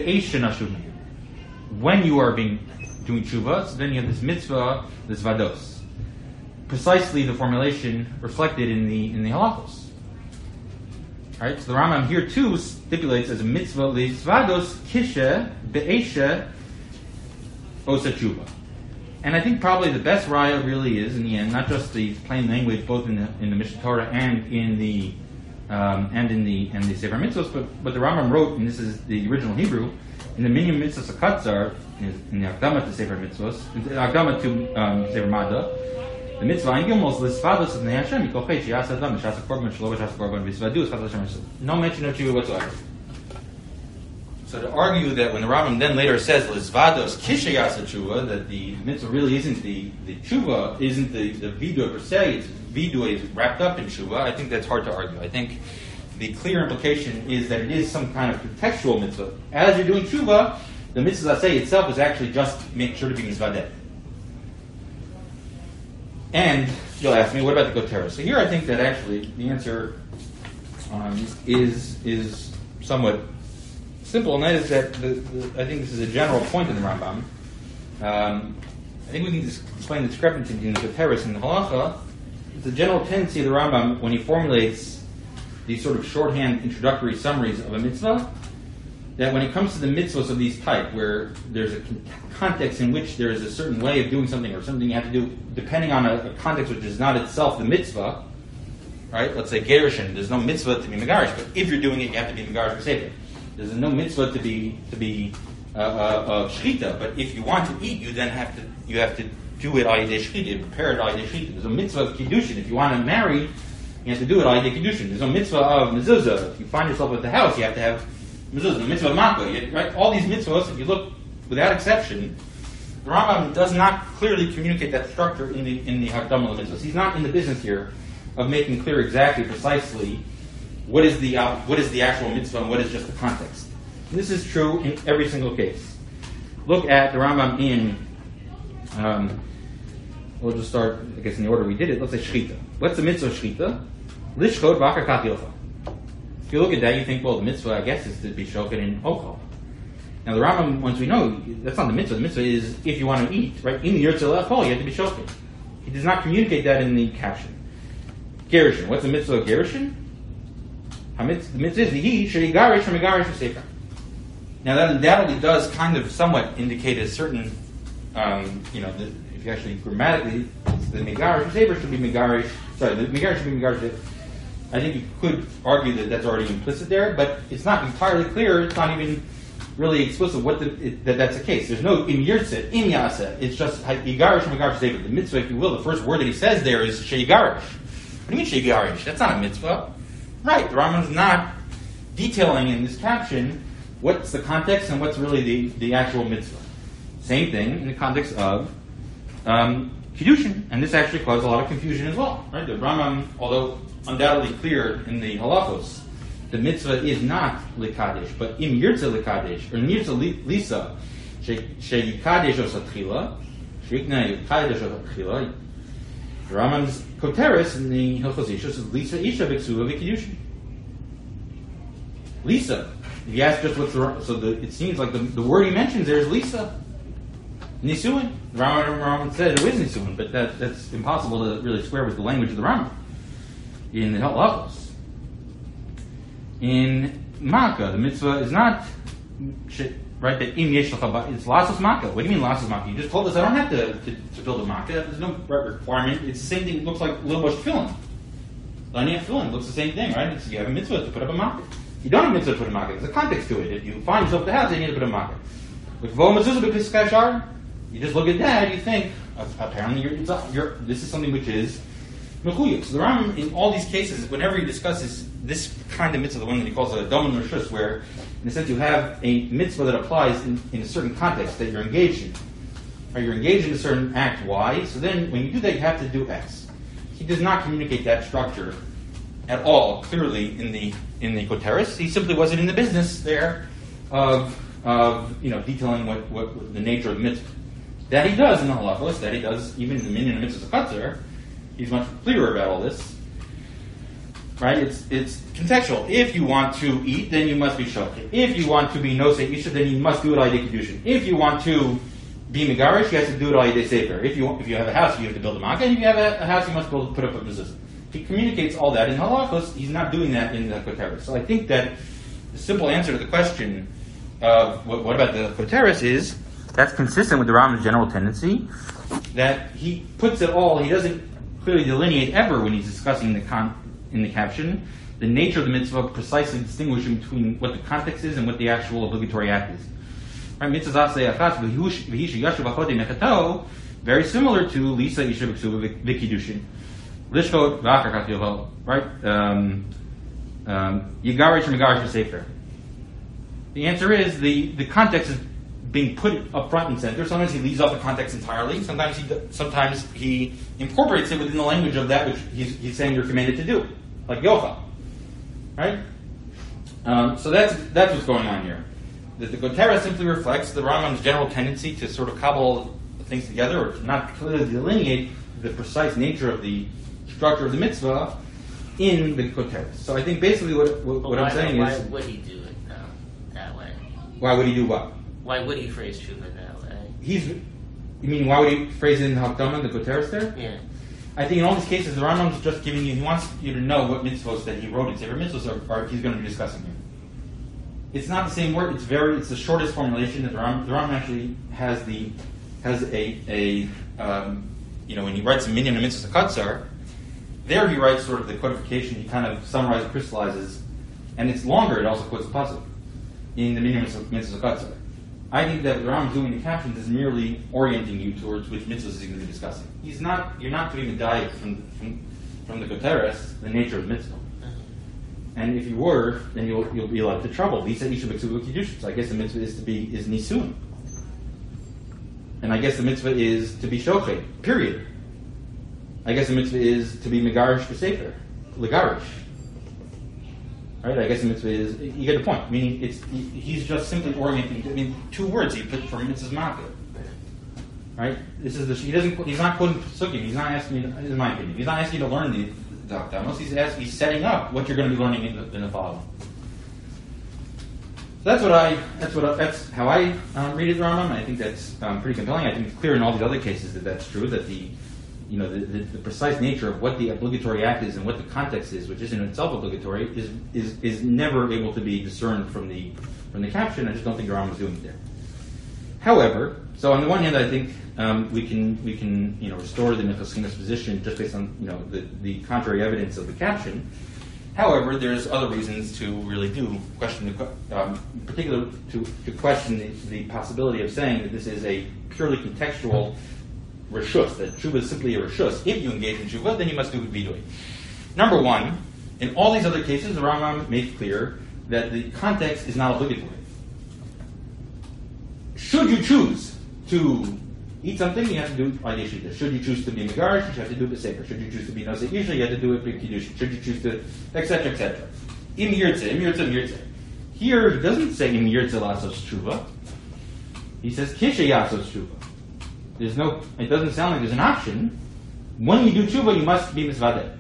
when you are being doing tshuva, so then you have this mitzvah, this vados. Precisely the formulation reflected in the in the halachos. Right? So the Rambam here too stipulates as a mitzvah vados kishe be'esha osa tshuva. And I think probably the best raya really is in the end not just the plain language both in the in the Mishnah Torah and in the Um, and in the and the Sefer Mitzvos, but what the Rambam wrote, and this is the original Hebrew, in the Minim Mitzvos Akatzar, in the Akdama to Sefer Mitzvos, in the Akdama to um, Sefer Mada, the mitzvah in Gimel is Lisvados of Nei Hashem, Mikol Chet, Sheyas Adam, Shas HaKorban, Shelo Shas HaKorban, V'Svadu, Esvados Hashem. No mention of tshuva whatsoever. So to argue that when the Rambam then later says Lisvados Kishayas tshuva, that the mitzvah really isn't the the tshuva, isn't the the vidui per se, it's vidui is wrapped up in tshuva, I think that's hard to argue. I think the clear implication is that it is some kind of contextual mitzvah. As you're doing tshuva, the mitzvah say itself is actually just make sure to be mizvadeh. And you'll ask me, what about the Kotera? So here I think that actually the answer um, is is somewhat simple, and that is that the, the, I think this is a general point in the Rambam. Um, I think we can just explain the discrepancy between the Keteris and the Halacha. It's a general tendency of the Rambam when he formulates these sort of shorthand introductory summaries of a mitzvah, that when it comes to the mitzvahs of these type, where there's a con- context in which there is a certain way of doing something or something you have to do, depending on a, a context which is not itself the mitzvah, right? Let's say Gerushin, there's no mitzvah to be Megarish, but if you're doing it, you have to be Megarish for Sefer. There's no mitzvah to be to be uh, uh, uh, shchita, but if you want to eat, you then have to you have to do it al yedei shchita, prepare it al yedei shchita. There's a mitzvah of kiddushin. If you want to marry, you have to do it al yedei kiddushin. There's no mitzvah of mezuzah. If you find yourself at the house, you have to have mezuzah. The mitzvah of makkah, right? All these mitzvahs, if you look without exception, the Rambam does not clearly communicate that structure in the in the Hakdama mitzvahs. He's not in the business here of making clear exactly, precisely, what is the uh, what is the actual mitzvah and what is just the context. And this is true in every single case. Look at the Rambam in, um, we'll just start, I guess in the order we did it, let's say shchita. What's the mitzvah of shchita? Lishchot v'achar kach yochal. If you look at that, you think, well, the mitzvah, I guess, is to be shoken in ochal. Now the Rambam, once we know, that's not the mitzvah. The mitzvah is if you want to eat, right? In the yirtzeh le'achol, you have to be shoken. He does not communicate that in the caption. Gerushin. What's the mitzvah of Gerushin? The mitzvah is the she'igarish from igarish v'sefer. Now that undoubtedly does kind of somewhat indicate a certain, um, you know, the, if you actually grammatically, the megarish v'sefer should be megarish. Sorry, the megarish should be megarish. I think you could argue that that's already implicit there, but it's not entirely clear. It's not even really explicit what the, it, that that's the case. There's no im yirtzeh, im yaseh. It's just igarish from igarish v'sefer. The mitzvah, if you will, the first word that he says there is she'igarish. What do you mean she'igarish? That's not a mitzvah. Right, the Rambam is not detailing in this caption what's the context and what's really the, the actual mitzvah. Same thing in the context of um, Kiddushin, and this actually caused a lot of confusion as well. Right? The Rambam, although undoubtedly clear in the halachos, the mitzvah is not likadesh, but im yirtze likadesh, or nirtze li- lisa, sheyikadesh osatchila, sheyikna yikadesh osatchila. The Rambam's koteris in the Hilchos Isha says lisa isha b'ksuva v'kiddushin. Lisa. If you ask just what's the so the, it seems like the, the word he mentions there is lisa. Nisuin. The Rambam, Rambam said it is Nisuin, but that, that's impossible to really square with the language of the Rambam in the halachos. In Makkah, the mitzvah is not right. That im yesh lecha, it's lasos Makkah. What do you mean lasos Makkah? You just told us I don't have to, to, to build a Makkah. There's no requirement. It's the same thing. It looks like little bush tefillin. Laniya tefillin looks the same thing, right? It's, you have a mitzvah to put up a Makkah. You don't have a mitzvah to put a Makkah. There's a context to it. If you find yourself at the house, you need to put a Makkah. With vo mezuzah b'piskei shar, you just look at that, you think apparently you're, it's a, you're, this is something which is mechuyuk. So the Rambam, in all these cases, whenever he discusses this kind of mitzvah, the one that he calls a domen reshus, where in a sense you have a mitzvah that applies in, in a certain context that you're engaged in, or you're engaged in a certain act Y, so then when you do that you have to do X. He does not communicate that structure at all clearly in the in the Koteris. He simply wasn't in the business there of of you know detailing what, what, what the nature of the mitzvah. That he does in the halachos, that he does even in the minyan and mitzvahs of Chatzar. He's much clearer about all this. Right? It's it's contextual. If you want to eat, then you must be shochet. If you want to be nosei isha, then you must do it al yedei kiddushin. If you want to be megarish, you have to do it al yedei sefer. If you if you have a house, you have to build a makkah. And if you have a, a house, you must build, put up a mezuzah. He communicates all that in halachos. He's not doing that in the koteres. So I think that the simple answer to the question of what, what about the koteres is that's consistent with the Rambam's general tendency that he puts it all. He doesn't clearly delineate ever when he's discussing the con. in the caption, the nature of the mitzvah precisely distinguishing between what the context is and what the actual obligatory act is. Right? Mitzvah zasei achas v'hisha yashu b'chodei mechato, very similar to Lisa Isha B'ksuva V'kiddushin. Lishko v'achar kat yovel, right? Um, um, Yigarish and Megarish v'sefer. The answer is the, the context is being put up front and center. Sometimes he leaves off the context entirely. Sometimes he sometimes he incorporates it within the language of that which he's, he's saying you're commanded to do, like Yocha, right? Um, so that's that's what's going on here. That the Kotera simply reflects the Rambam's general tendency to sort of cobble things together, or to not clearly delineate the precise nature of the structure of the mitzvah in the Kotera. So I think basically what what, what I'm saying why is, why would he do it though, that way? Why would he do what? Why would he phrase tshuva that way? He's, you mean, why would he phrase it in Hakdama, the Koteres there? Yeah. I think in all these cases, the Rambam's just giving you, he wants you to know what mitzvahs that he wrote in Sefer Mitzvahs are, are he's going to be discussing here. It's not the same word, it's very, it's the shortest formulation that the Rambam, the Rambam actually has the, has a, a um, you know, when he writes a minyan and mitzvahs of Katzar, there he writes sort of the codification, he kind of summarizes, crystallizes, and it's longer, it also quotes a pasuk in the minyan and mitzvahs of Katzar. I think that what the Rambam is doing in the captions is merely orienting you towards which mitzvahs he's going to be discussing. He's not, you're not putting a diet from, from, from the Koteres, the nature of the mitzvah. And if you were, then you'll you'll be led to trouble. Lisa Isha B'ksuva Kiddushin. So I guess the mitzvah is to be is Nisun. And I guess the mitzvah is to be Shochet, period. I guess the mitzvah is to be Megarish B'Sefer, Legarish. Right? I guess the mitzvah is, you get the point. Meaning, it's he, he's just simply orienting. I mean, two words he put for mitzvah's makkah. Right? This is the he doesn't. He's not quoting Pesukim. He's not asking you. This is my opinion. He's not asking you to learn the the Hakdamos. He's asking. He's setting up what you're going to be learning in the, in the following. So that's what I. That's what. I, that's how I um, read it, Rambam. I think that's um, pretty compelling. I think it's clear in all these other cases that that's true. That the you know, the, the, the precise nature of what the obligatory act is and what the context is, which is in itself obligatory, is is is never able to be discerned from the from the caption. I just don't think the Rambam is doing it there. However, so on the one hand, I think um, we can we can you know restore the Nechaschinas position just based on you know the, the contrary evidence of the caption. However, there's other reasons to really do question the um, in particular to, to question the, the possibility of saying that this is a purely contextual reshus, that tshuva is simply a reshus. If you engage in tshuva, then you must do vidui. Number one, in all these other cases, the Rambam made clear that the context is not obligatory. Should you choose to eat something, you have to do it by Yeshita. Should you choose to be Megarish, you have to do it Besefer. Should you choose to be Nosei Isha, you have to do it by Kiddushin. Should you choose to, et cetera, et cetera. Im Yirtze, Im Yirtze, Im Yirtze. Here, he doesn't say Im Yirtze Lasos Tshuva. He says Kisha Yasos Tshuva. There's no, it doesn't sound like there's an option. When you do Tshuva, you must be Mitzvadeh.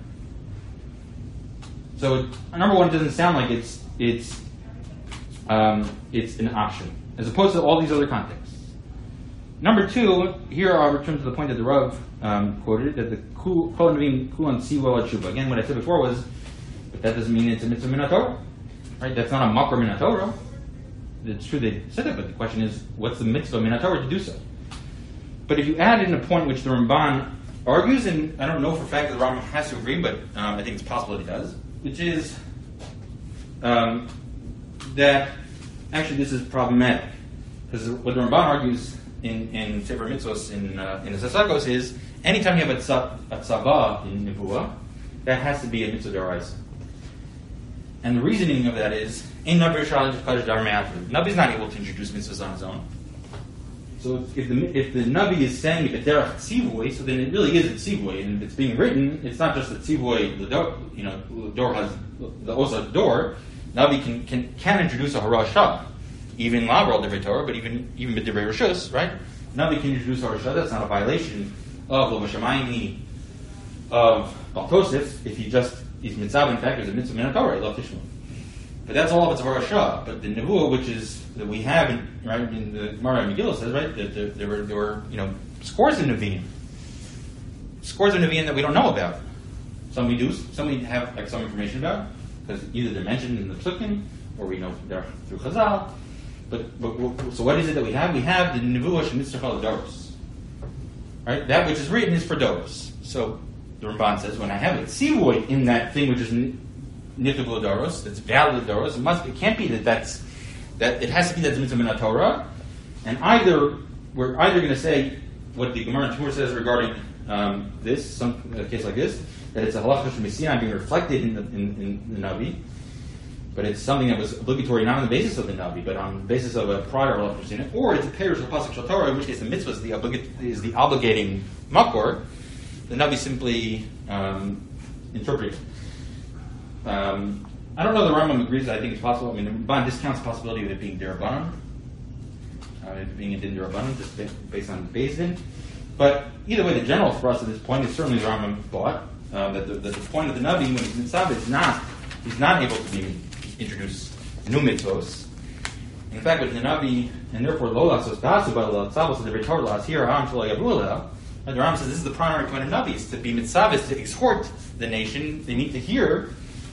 So, number one, it doesn't sound like it's, it's, um, it's an option, as opposed to all these other contexts. Number two, here I'll return to the point that the Rav um, quoted, that the Kol Nevim Kulan Sivo Ad Tshuva. Again, what I said before was, but that doesn't mean it's a mitzvah min HaTorah. Right? That's not a makar min HaTorah. It's true they said that, but the question is, what's the mitzvah min HaTorah to do so? But if you add in a point which the Ramban argues, and I don't know for a fact that the Rambam has to agree, but um, I think it's possible that he does, which is um, that actually this is problematic. Because what the Ramban argues in, in Sefer Mitzvos in, uh, in the Sasagos is, anytime you have a, tza, a tzava in Nevuah, that has to be a mitzvah d'oraisa. And the reasoning of that is, in Nabi Nabi is not able to introduce mitzvahs on his own. So if the if the Nabi is saying it derech tzivui, so then it really is a tzivui, and if it's being written, it's not just a tzivui. The door, you know, the door has the osa door. Nabi can can can introduce a harasha, even labral divrei Torah, but even even with divrei rishus, right? Nabi can introduce a harasha. That's not a violation of lo v'shamayim of Bal Tosef if he just is mitzvah. In fact, there's a mitzvah min HaTorah, love tishma. But that's all of it's harasha. But the nevuah, which is that we have in, right in the Gemara and Megillah says, right, that there, there were there were you know scores of neviim, scores of neviim that we don't know about. Some we do, some we have like some information about because either they're mentioned in the Psukim or we know they're through Chazal. But, but so what is it that we have? We have the nevuah shemitzrachal doros, right? That which is written is for doros. So the Ramban says, when I have a tzivoy in that thing which is nitavul doros, that's valid doros, it must, it can't be that that's that it has to be that it's mitzvah min HaTorah, and either we're either going to say what the Gemara and Tumur says regarding um, this, some a case like this, that it's a halacha shemisiyan being reflected in the in, in the Navi, but it's something that was obligatory not on the basis of the Navi, but on the basis of a prior halacha shemisiyan, or it's a perush of pasuk shel Torah, in which case the mitzvah is the, obliga- is the obligating makor. The Navi simply um, interpreted. Um, I don't know the Rambam agrees that I think it's possible. I mean, the Ramban discounts the possibility of it being derabanan, uh, it being a din derabanan, just based on Beis Din. But either way, the general thrust of this point is certainly the Rambam thought uh, that, the, that the point of the Navi when he's mitzvah is not he's not able to be introduce new mitzvos. In fact, with the Navi and therefore lo lasos dasu ba lo tzavos the Torah las here am shelo yavu. The Rambam says this is the primary point of Navi, is to be mitzvah, is to exhort the nation. They need to hear.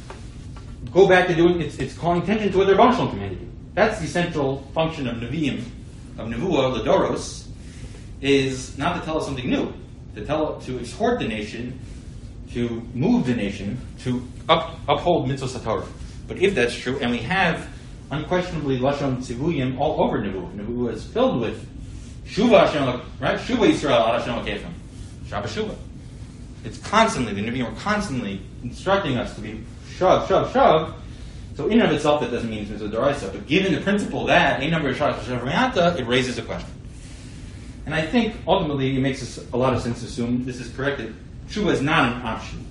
Go back to doing, it's, it's calling attention to what their Rebbeinu Shalom commanded you. That's the central function of Nevi'im, of Nevuah, Ladoros, is not to tell us something new, to tell, to exhort the nation, to move the nation, to up, uphold mitzvot Torah. But if that's true, and we have unquestionably Lashon Tzivuyim all over Nevuah, Nevuah is filled with Shuva Hashem, right? Shuva Yisrael Ad Hashem Lokechem, Shabbat Shuva. It's constantly, the Nevi'im are constantly instructing us to be Shav, shav, shav. So in and of itself, that doesn't mean it's mitzvah d'oraisa. But given the principle that a number of shav, shav, miyata, it raises a question. And I think ultimately it makes us a lot of sense to assume this is correct, that tshuva is not an option.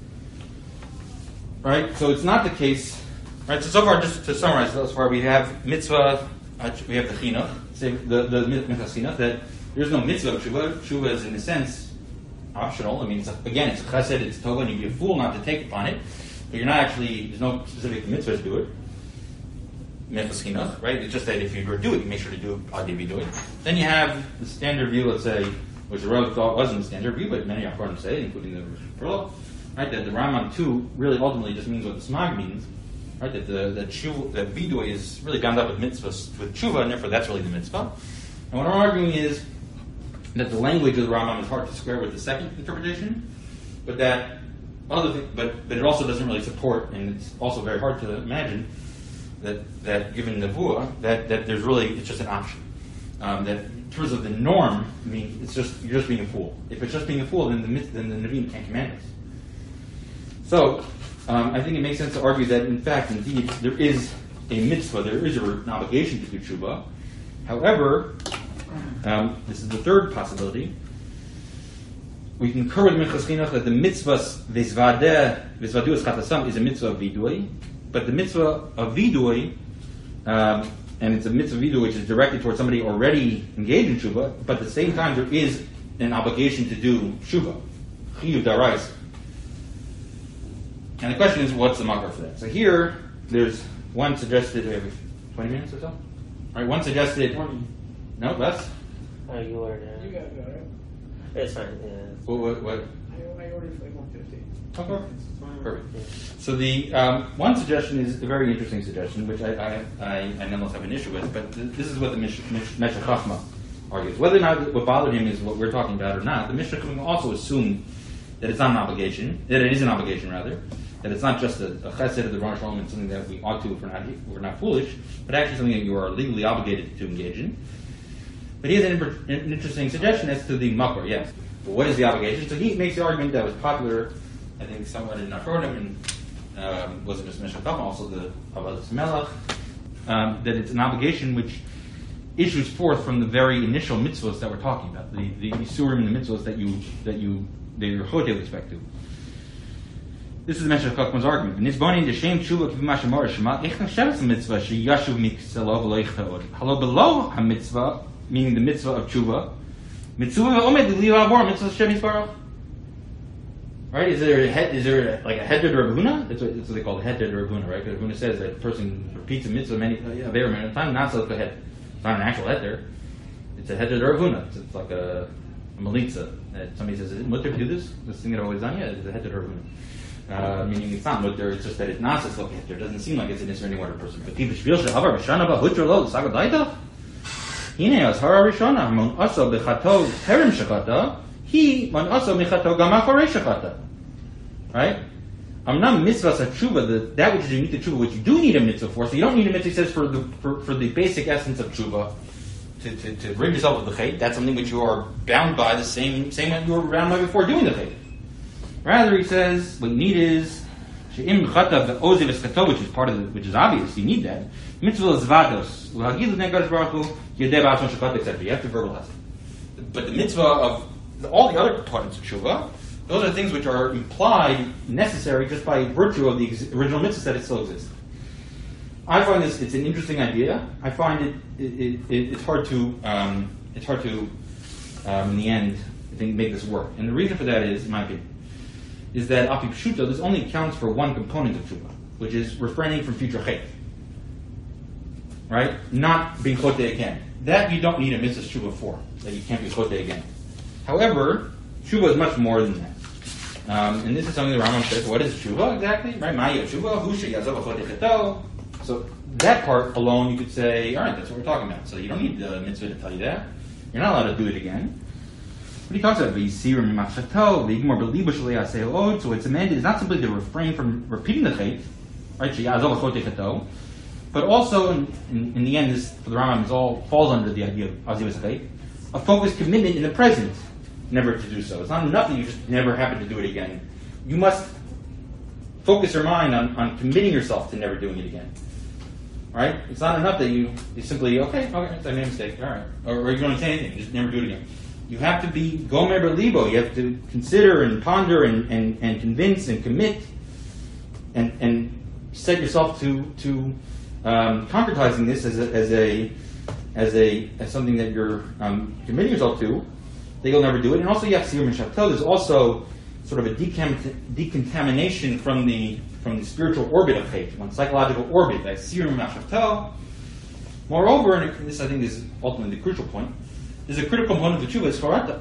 Right? So it's not the case. Right? So so far, just to summarize, so far we have mitzvah, uh, we have the chinuch, say the the mitzvah chinuch, that there's no mitzvah of tshuva. Tshuva is in a sense optional. I mean, it's a, again, it's a chesed, it's tova, and you'd be a fool not to take upon it. But you're not actually, there's no specific mitzvah to do it. Mitzvah chinuch, right? It's just that if you were to do it, you make sure to do it, how do you do it. Then you have the standard view, let's say, which the Rav thought wasn't the standard view, but many Achronim say, including the Perla, right? That the Rambam too really ultimately just means what the Smag means, right? That the that tshuva, that vidui is really bound up with mitzvahs, with tshuva, and therefore that's really the mitzvah. And what I'm arguing is that the language of the Rambam is hard to square with the second interpretation, but that other thing, but but it also doesn't really support, and it's also very hard to imagine that that given nevuah that, that there's really it's just an option. Um, that in terms of the norm, I mean, it's just you're just being a fool. If it's just being a fool, then the then the Nevi'im can't command us. So um, I think it makes sense to argue that in fact, indeed, there is a mitzvah, there is an obligation to do tshuva. However, um, this is the third possibility. We concur with Minchas Chinuch that the mitzvah v'zvadeh v'zvadu eschat is a mitzvah of vidui, but the mitzvah of vidui, um, and it's a mitzvah of vidui which is directed towards somebody already engaged in tshuva, but at the same time there is an obligation to do tshuva, chiyuv daraisa. And the question is, what's the makar for that? So here, there's one suggested. We have twenty minutes or so. All right, one suggested. twenty. No, less. Oh, you ordered it. You got it, all right? It's fine. Yeah. What? What? what? I, I ordered for like one fifty. Okay. Perfect. So the um, one suggestion is a very interesting suggestion, which I I, I, I nonetheless have an issue with. But th- this is what the Mish- Mish- Meshech Chachma argues. Whether or not what bothered him is what we're talking about or not, the Meshech Chachma also assumed that it's not an obligation, that it is an obligation rather, that it's not just a, a chesed of the Rosh Hashanah, something that we ought to if we're not if we're not foolish, but actually something that you are legally obligated to engage in. But he has an, imp- an interesting suggestion as to the makor. Yes, well, what is the obligation? So he makes the argument that was popular, I think, somewhat in Achronim, and um, wasn't just Meshech Chachma, also the Avodas Melech, um, that it's an obligation which issues forth from the very initial mitzvahs that we're talking about, the the isurim and the mitzvahs that you that you that your chote would expect to. This is the Meshech Chachma's argument. Nisbani d'shem tshuva k'v'ma shemar shema ich nachsheves mitzvah sheyashuv mikselo v'lo yichtaod. Halo below ha-mitzvah, meaning the mitzvah of tshuva, mitzvah v'omed l'liu avor mitzvah Hashem yisbarach. Right? Is there a head? Is there a, like a heter d'Ravuna? That's what, that's what they call the heter d'Ravuna, right? Because Ravuna says that a person repeats a mitzvah many a very many times, not so the head. It's not an actual heter. It's a heter d'Ravuna. It's, it's like a, a malitza. That somebody says, "Is it mutter to do this? This thing that I've always done?" Yeah, it's a heter d'Ravuna. Uh, meaning it's not mutter. It's just that it's not such a heter. It doesn't seem like it's an Israeli water person. But people shvil she'avar b'shana b'hutra lo l'saga daita. Hine azhara rishona mon aso b'chato terem shechata. He man aso michato gam acharei shechata. Right? I'm not mitzvahs tshuva, the that which is unique to tshuva, which you do need a mitzvah for. So you don't need a mitzvah. He says for the for, for the basic essence of tshuva, to, to, to rid yourself of the chait. That's something which you are bound by the same same way you were bound by before doing the chait. Rather, he says what you need is she'im chata ve'oziv eskato, which is part of the, which is obvious. You need that mitzvah zvados l'hagil l'nei baruch hu yedei ba'atzon shechat et cetera. You have to verbalize it. But the mitzvah of the, all the other components of tshuva, those are things which are implied, necessary, just by virtue of the ex- original mitzvah that it still exists. I find this, it's an interesting idea. I find it, it, it it's hard to, um, it's hard to, um, in the end, I think, make this work. And the reason for that is, in my opinion, is that api pshuto, this only accounts for one component of tshuva, which is refraining from future chait. Right? Not being chote again. That you don't need a mitzvah tshuva for, that you can't be chote again. However, tshuva is much more than that. Um, and this is something the Rambam says. What is tshuva exactly? Right? Ma'ya tshuva, husha yazov achotecheto. So that part alone, you could say, all right, that's what we're talking about. So you don't need the mitzvah to tell you that. You're not allowed to do it again. But he talks about v'yisirim mimachshato, v'yigmor b'libo shalei yaseh od. So it's amended. It's not simply to refrain from repeating the chait, right? Sheyazov achotecheto, but also, in, in, in the end, this for the Rambam is all falls under the idea of azivas chait, a focused commitment in the present. Never to do so. It's not enough that you just never happen to do it again. You must focus your mind on, on committing yourself to never doing it again. Right? It's not enough that you, you simply, okay, okay, I made a mistake, all right. Or, or you don't say anything, just never do it again. You have to be gomer b'libo. You have to consider and ponder and, and, and convince and commit and and set yourself to to um, concretizing this as a as a as a as something that you're um, committing yourself to. That you'll never do it. And also, Yachsir Mishatel, there's also sort of a decam- decontamination from the from the spiritual orbit of Chait, one psychological orbit, that Yachsir Mishatel. Moreover, and this I think is ultimately the crucial point, there's a critical component of the tshuva, is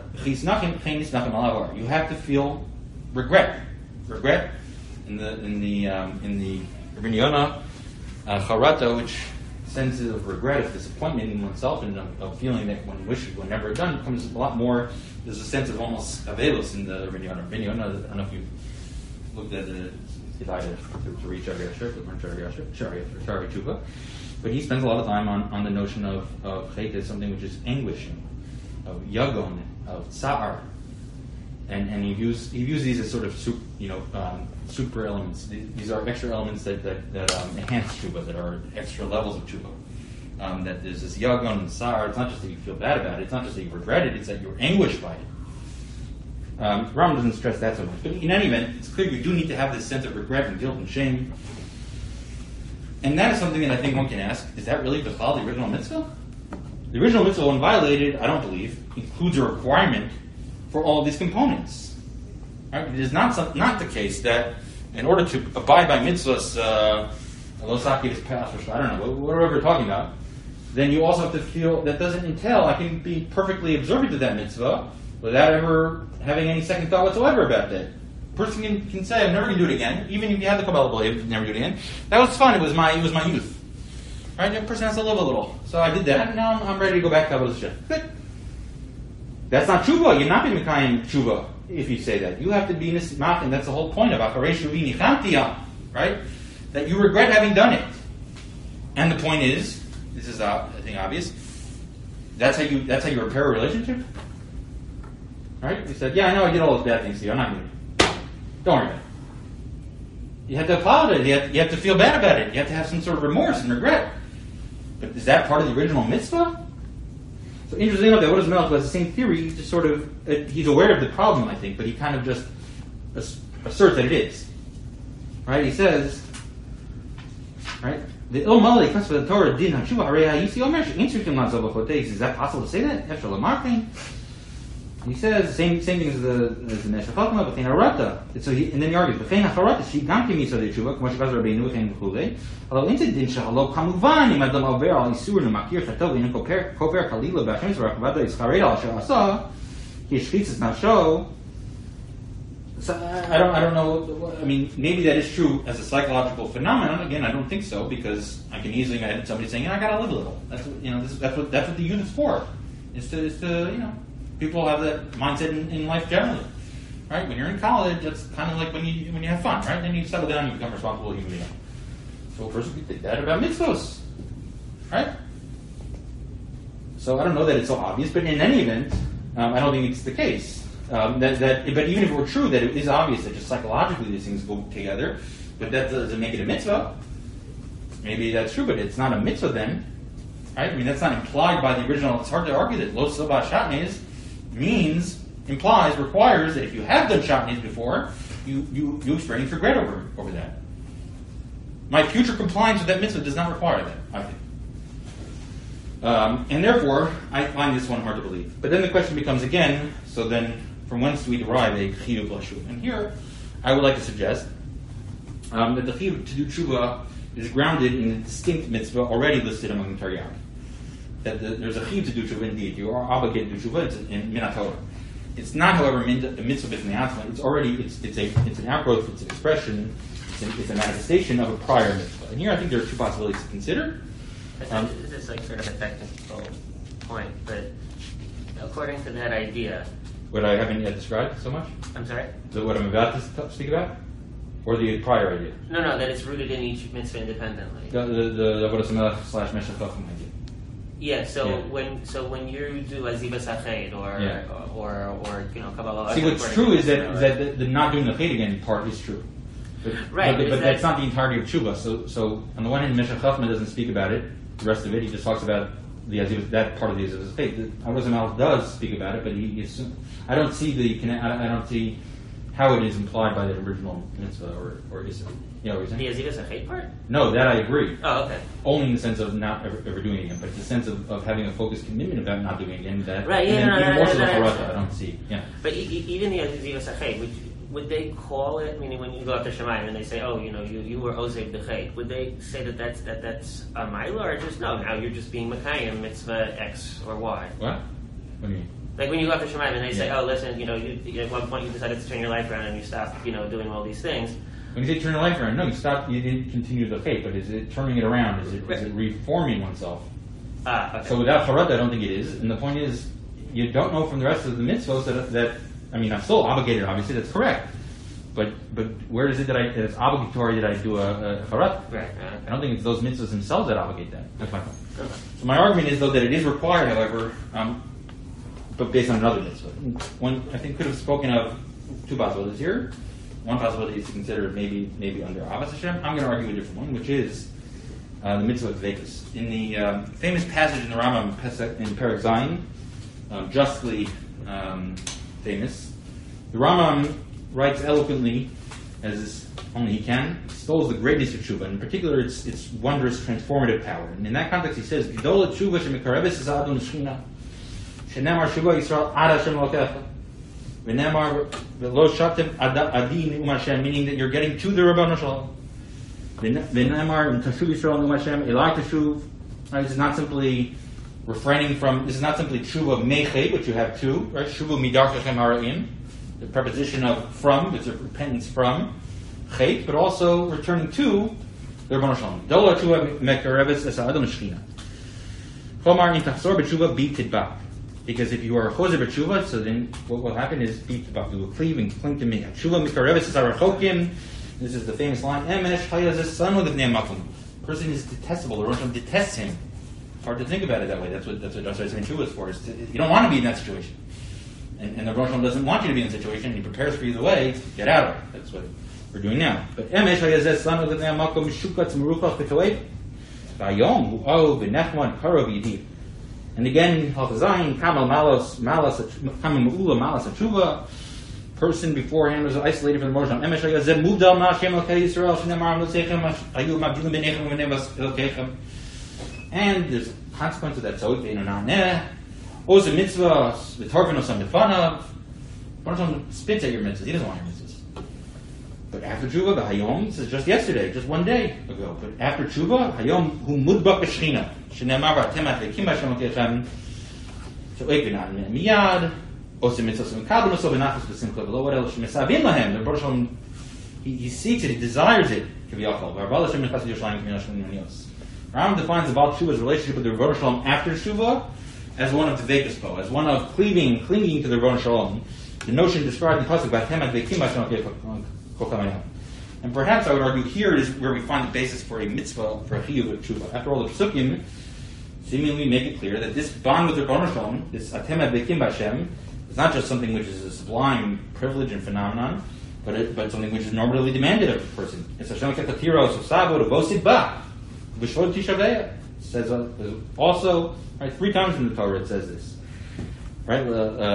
charata. You have to feel regret. Regret in the in the um, in the Rabbi Yonah uh, charata, which sense of regret, of disappointment in oneself, and of, of feeling that one wishes one never had done, becomes a lot more. There's a sense of almost avelus in the Rabbi Yonah. Rabbi Yonah, I don't know if you've looked at the Kedai to, to read Shari Yashir, to learn Shari Yashir, Shari Shari Tshuva, but he spends a lot of time on, on the notion of of chait as something which is anguishing, of yagon, of tsa'ar, And and he views he views these as sort of super, you know um, super elements. These are extra elements that that, that um, enhance tshuva, that are extra levels of tshuva. Um, that there's this yagon and sar. It's not just that you feel bad about it. It's not just that you regret it. It's that you're anguished by it. Um, Rambam doesn't stress that so much. But in any event, it's clear you do need to have this sense of regret and guilt and shame. And that is something that I think one can ask: is that really b'chal the original mitzvah? The original mitzvah, when violated, I don't believe, includes a requirement for all of these components. Right? It is not some, not the case that in order to abide by mitzvahs, uh, losaki is passed, I don't know, whatever we're talking about, then you also have to feel that doesn't entail I can be perfectly observant of that mitzvah without ever having any second thought whatsoever about that. A person can, can say, I'm never going to do it again, even if you have the Kabbalah belief, never do it again. That was fun. It was my it was my youth. Right? That person has to live a little. So I did that, and now I'm, I'm ready to go back to Kabbalah Shem. Good. That's not tshuva. You're not going to Mekayim tshuva if you say that. You have to be nismach, and that's the whole point of Acharei Shuvi Nichamtiyah, right? That you regret having done it. And the point is, this is uh, I think obvious. That's how you that's how you repair a relationship, right? You said, yeah, I know I did all those bad things to you. I'm not going to. Don't worry about it. You have to apologize. You have, you have to feel bad about it. You have to have some sort of remorse and regret. But is that part of the original mitzvah? So interesting enough, that Odas Melech has the same theory. He just sort of uh, he's aware of the problem, I think, but he kind of just ass- asserts that it is. Right? He says, right? The Il Malik comes from the Torah din hatshuva harei ha'yisi omer she'instrukim lazov b'choteis. Is that possible to say that? Efshar l'markein. He says same same thing as the as the Meshach Chokmah, b'chein harata. So he and then he argues b'chein harata she gam kim yisod tshuva k'mo shekaz Rabbeinu b'chein v'chulei. Although incident shehalo kamuvan im adam over al isur nemakir chatov v'in koper koper kalila b'Hashem zrach v'ada yischarei al asher asa he shchitzes nafsho. So I don't I don't know. I mean, maybe that is true as a psychological phenomenon. Again, I don't think so because I can easily imagine somebody saying, "I got to live a little." That's what, you know. This is, that's what that's what the youth is for. Is to is to you know. People have that mindset in, in life generally, right? When you're in college, that's kind of like when you when you have fun, right? Then you settle down, you become a responsible human being. So a person could think that about mitzvos, right? So I don't know that it's so obvious, but in any event, um, I don't think it's the case. Um, that, that, but even if it were true that it is obvious that just psychologically these things go together, but that doesn't make it a mitzvah. Maybe that's true, but it's not a mitzvah then, right? I mean, that's not implied by the original. It's hard to argue that lo sabah shatnez means, implies, requires that if you have done shatnez before, you, you, you experience regret over, over that. My future compliance with that mitzvah does not require that, I think. Um, and therefore, I find this one hard to believe. But then the question becomes again, so then, from whence do we derive a chiyuv l'shuv? And here, I would like to suggest um, that the chiyuv to do tshuva is grounded in a distinct mitzvah already listed among the Taryag. That the, there's a chiyuv to do tshuva indeed. You are obligated to do tshuva. It's in Min HaTorah. It's not, however, a mitzvah b'fnei atzma. It's already it's it's a it's an outgrowth. It's an expression. It's, an, it's a manifestation of a prior mitzvah. And here, I think there are two possibilities to consider. Um, this is like sort of a technical point, but according to that idea, what I haven't yet described so much. I'm sorry. So what I'm about to speak about, or the prior idea. No, no, that it's rooted in each mitzvah independently. The the the Avodas Melech slash Meshach Chokmah idea. Yeah. So Yeah. when so when you do Azivas HaChed or, Yeah. or or or you know Kabbalah. See, what's true is that is that the, the not doing the chet again part is true. But, Right, But, but but is that's that- not the entirety of tshuva. So so on the one hand, Meshach Chokmah doesn't speak about it. The rest of it, he just talks about the Azivas, that part of the Azivas faith. The Avodas Melech does speak about it, but he, he assume, I don't see the connect- I I don't see how it is implied by the original mitzvah, or or is it? You know what you're The saying? Azivas HaChed part? No, that I agree. Oh, okay. Only in the sense of not ever, ever doing it again, but it's the sense of, of having a focused commitment about not doing it again. That Right, yeah, and no, then even no, more no, so no, the no, Harata, no. I don't see. Yeah. But e- e- even the Azivas HaChed, would would they call it? Meaning, when you go up to Shemayim and they say, "Oh, you know, you, you were Ozev the Chet," would they say that that's that that's a Maila, or just no? Now you're just being Mekayim mitzvah X or Y. What? What do you mean? Like when you go up to Shemayim and they say, Yeah. "Oh, listen, you know, you, at one point you decided to turn your life around and you stopped, you know, doing all these things." When you say turn your life around, no, you stop. You didn't continue the faith, but is it turning it around? Is it is it reforming oneself? Ah, okay. So without Harata, I don't think it is. And the point is, you don't know from the rest of the mitzvahs that that I mean, I'm still obligated. Obviously, that's correct. But but where is it that I that it's obligatory that I do a, a Harata? Right. I don't think it's those mitzvahs themselves that obligate that. That's my point. So my argument is, though, that it is required, however, um, but based on another mitzvah. One, I think, could have spoken of two possibilities here. One possibility is to consider maybe maybe under Avas Hashem. I'm going to argue a different one, which is uh, the mitzvah of Dveikus. In the um, famous passage in the Rambam in Perek Zayin, um, justly um, famous, the Rambam writes eloquently, as only he can, extols the greatness of tshuva, in particular its its wondrous transformative power. And in that context, he says, "Gdola tshuva shemikareves es adon l'shchina, shenemar tshuva Yisrael ad Hashem lokecha, v'nemar v'lo shatem adi ne'um Hashem," meaning that you're getting to the Rabbanu Shalom. V'nemar tashuv Yisrael ne'um Hashem elai tashuv. This is not simply refraining from. This is not simply tshuva mechet, which you have two, right? Tshuva midarchachem hara'im, the preposition of from, it's a repentance from chet, but also returning to the Rabbanu Shalom. Dola tshuva mekareves es ha'adam l'shchina. Chomar in tachzor b'tshuva bi tidbak. Because if you are choser b'tshuva, so then what will happen is bi tidbak. You will cleave and cling to me. Tshuva mekareves es ha'rachokim. This is the famous line. Emesh hayaz es sanu l'vnei makom. Person is detestable. The Rabbanu Shalom detests him. Hard to think about it that way. That's what that's what Dasar saying tshuva is for. Is to, you don't want to be in that situation. And, and the Rosh Hashanah doesn't want you to be in a situation, and he prepares for you the way, get out of it. That's what we're doing now. But Emesh hayazeh sanu l'vnei makom shukatz meruchach v'toev v'ayom hu'o v'nechmad karov yidih. And again, Halchazayin, Kamal Malos, Malas, Kamal Ma'ula, Malas, Atshuva. Person beforehand was isolated from the Rosh Hashanah. Emesh hayazeh moved al Ma'ashem Elkei Yisrael Shneimar Amlosechem Ayu Mabdilim B'nechem V'nevas Elkeichem. And there's a consequence of that. So it's Ve'inu Na'aneh. Oz a mitzvah, v'tarvin osam b'fanav. Rosh Hashanah spits at your mitzvahs. He doesn't want your mitzvahs. But after tshuva, the hayom, this is just yesterday, just one day ago. But after tshuva, hayom hu mudbak b'shchina. Shenemar v'atemat v'kim Hashem l'kechem. So eik v'na'an miyad. Oz a mitzvah s'mekabel oso v'nachos v'simcha v'lo what else shemesavim lahem. The Rosh Hashanah, he, he seeks it, he desires it. K'v'yachol. V'arval Hashem nechas Yerushalayim k'min Hashem n'yos. Rambam defines the Baal Tshuva's relationship with the Rebbeinu Shalom after Tshuva as one of Dveikus po, as one of cleaving, clinging to the Rebbeinu Shalom. The notion described in Pasuk by Temat Veikim Hashem Kokamayam. And perhaps I would argue here is where we find the basis for a mitzvah for a chiyuv of Tshuva. After all, the Pesukim seemingly make it clear that this bond with the Rebbeinu Shalom, this Temat Veikim Hashem, is not just something which is a sublime privilege and phenomenon, but it, but something which is normatively demanded of a person. It's Hashem Kekatiros of Sabo to Bosid Ba. V'shvod Tishaveh says uh, also right, three times in the Torah it says this. Right?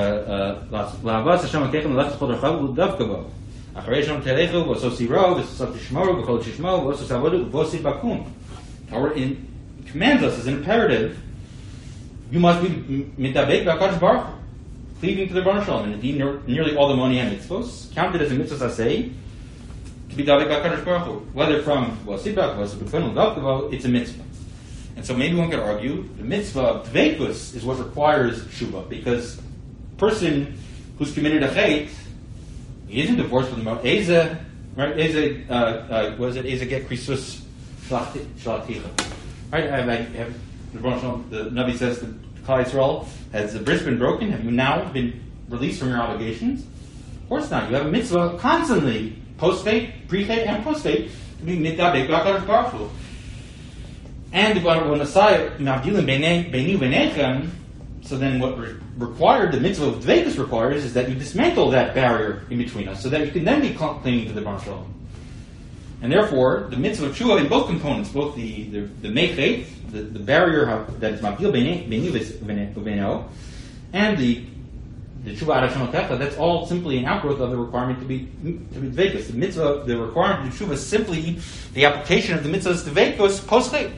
La'avas Hashem Akechem l'lachas chol rachav l'davkavo. Acharei Hashem telechu v'oso siro v'oso tishmoru v'chol tishmo v'oso savodu v'osi bakum. Torah in, commands us as an imperative. You must be mitabek b'akadosh baruch hu, cleaving to the Rebbeinu Shalom. And indeed, nearly all the money and mitzvos counted as a mitzvah saseh. To be Davik HaKadosh Baruch Hu, whether from Wasibak, Wasibak, Davkavo, it's a mitzvah. And so maybe one could argue the mitzvah of Dveikus is what requires Shuvah, because a person who's committed a chait, he isn't divorced from the Mount Eza, right? Eza, uh, uh, what is it? Eza get Krisus Shalaticha. Right? I, I have, the, the Navi says to Klal Yisrael, has the bris been broken? Have you now been released from your obligations? Of course not. You have a mitzvah constantly. Post-fate, pre-fate, and post-fate to be mitabek b'akadosh baruch hu. And when Messiah mavdilim beini v'nechem, so then what re- required, the mitzvah of Dveikus requires, is that you dismantle that barrier in between us, so that you can then be clinging to the Rebbeinu Shalom. And therefore, the mitzvah of tshuva in both components, both the the, the mechet, the, the barrier that is mavdil beini v'neino, and the The tshuva ad Hashem Elkecha, that's all simply an outgrowth of the requirement to be to be dveikus. The mitzvah, the requirement of tshuva is simply the application of the mitzvah's dveikus post-chait.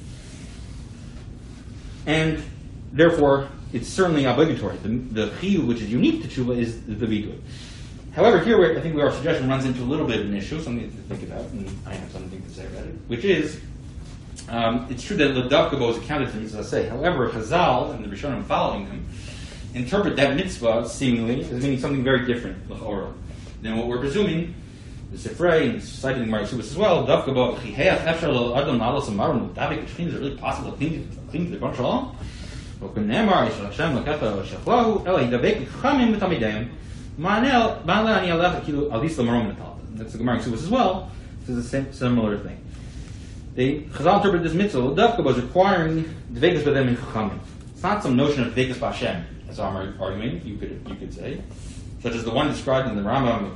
And therefore, it's certainly obligatory. The, the chiyuv, which is unique to tshuva, is the vidui. However, here I think our suggestion runs into a little bit of an issue, something to think about, and I have something to say about it, which is, um, it's true that l'davkavo is accounted for mitzvah say. However, Chazal and the Rishonim following them interpret that mitzvah seemingly as meaning something very different than what we're presuming. The Sifrei and citing the Marasubas as well. Dafkabo chiheach efshar lo adam nalos amarim davik shchin. Is it really possible to cling to the Rebbeinu Shalom? V'kunemar yishal Hashem l'kecha shachlahu ela yidavek l'chamim v'tamidayim ma'anel ma'anel ani alech kilu alis l'marom v'tal. That's the Gemara Marasubas as well. This is a similar thing. They Chazal interpret this mitzvah. Dafkabo is requiring dvekus by them in chachamim. It's not some notion of dvekus b'Hashem. as I'm arguing, you could you could say, such as the one described in the Rambam,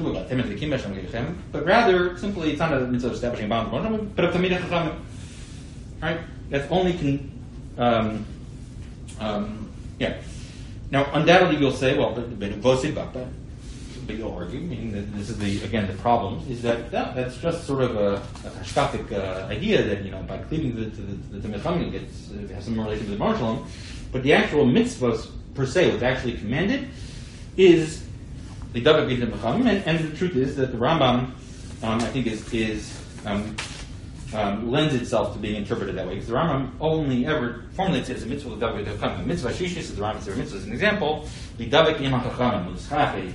but rather simply it's not a mitzvah of establishing bounds, but of Tamid Chachamim. Right? That's only can. Um, um, yeah. Now, undoubtedly, you'll say, well, but but but you'll argue. I mean, this is the again the problem is that yeah, that's just sort of a, a hashkafic uh, idea that you know by cleaving to the to the, the Tamid Chachamim gets it has some relation to the Marshalom, but the actual mitzvahs per se, what's actually commanded, is the Davak B'Tam Chachamim, and, and the truth is that the Rambam, um, I think, is is um, um, lends itself to being interpreted that way because the Rambam only ever formulates it as a mitzvah the Davak B'Tam Chachamim. Mitzvah Shishis is the Rambam's mitzvah as an example. The Davak B'Tam Chachamim.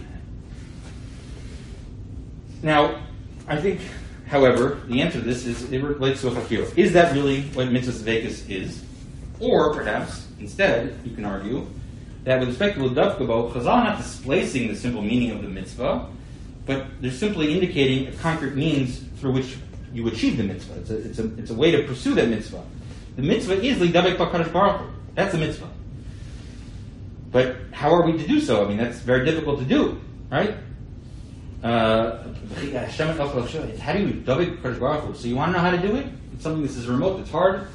Now, I think, however, the answer to this is it relates to a fakir. Is that really what mitzvah Zvekas is, or perhaps instead you can argue that with respect to L'Dav Kabo, Chazal are not displacing the simple meaning of the mitzvah, but they're simply indicating a concrete means through which you achieve the mitzvah. It's a, it's a, it's a way to pursue that mitzvah. The mitzvah is L'Davek B'Kadosh Baruch Hu. That's a mitzvah. But how are we to do so? I mean, that's very difficult to do, right? Uh, how do you L'Davek B'Kadosh Baruch Hu? So you want to know how to do it? It's something that is remote, it's hard.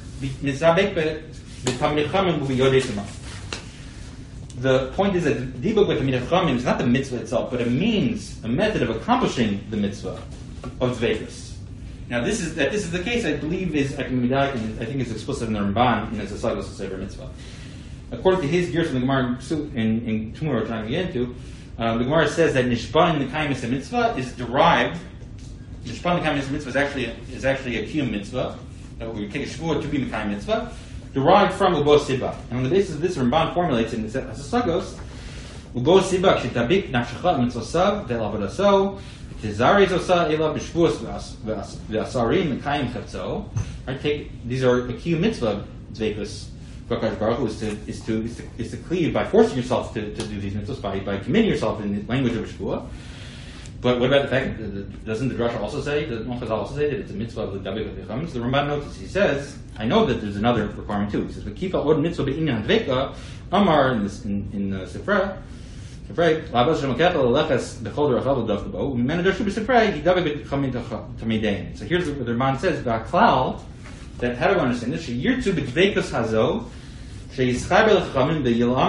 The point is that Dibuk with Tamid Chachamim is not the mitzvah itself, but a means, a method of accomplishing the mitzvah of Zvekas. Now, this is that this is the case. I believe is I can I think it's explicit in the Ramban in his Asagos Sefer Mitzvah. According to his gears from the Gemara in in Tumor, we're trying to get into, um, the Gemara says that Nishban in the Kaimis mitzvah is derived. Nishban in the Kaimis mitzvah is actually is actually a kiyum mitzvah. That we take a shvuah to be Mekayim mitzvah, derived from Ubo Siba. And on the basis of this, Ramban formulates in the Asagos, Ubo Siba Kshitabik Nafshecha Mitzvosav Delavodaso Tizari Zosa Ela B'Shvuos V'Asarim Mekayim Chatzo. Right, take these are a key mitzvah Zvekus B'Kadosh Baruch Hu is to is to is to, is to cleave by forcing yourself to, to do these mitzvahs by by committing yourself in the language of a shvuah. But what about the fact that doesn't the Drasha also say, doesn't Chazal also say that it's a mitzvah of the Davik B'Tam? So the Ramban notices, he says, I know that there's another requirement too. He says, "V'kifa od mitzvah be'inyan dveka Amar in this in in the Sifra, Sifrei Labas Shemoketa Lechas Bechol Derachal Davkabo Menadoshu B'Sifrei Davik B'Tam Tamidain." So here's what the Ramban says: V'aklal, that how do I understand this? Sheyirtzu b'dvekus hazo. And then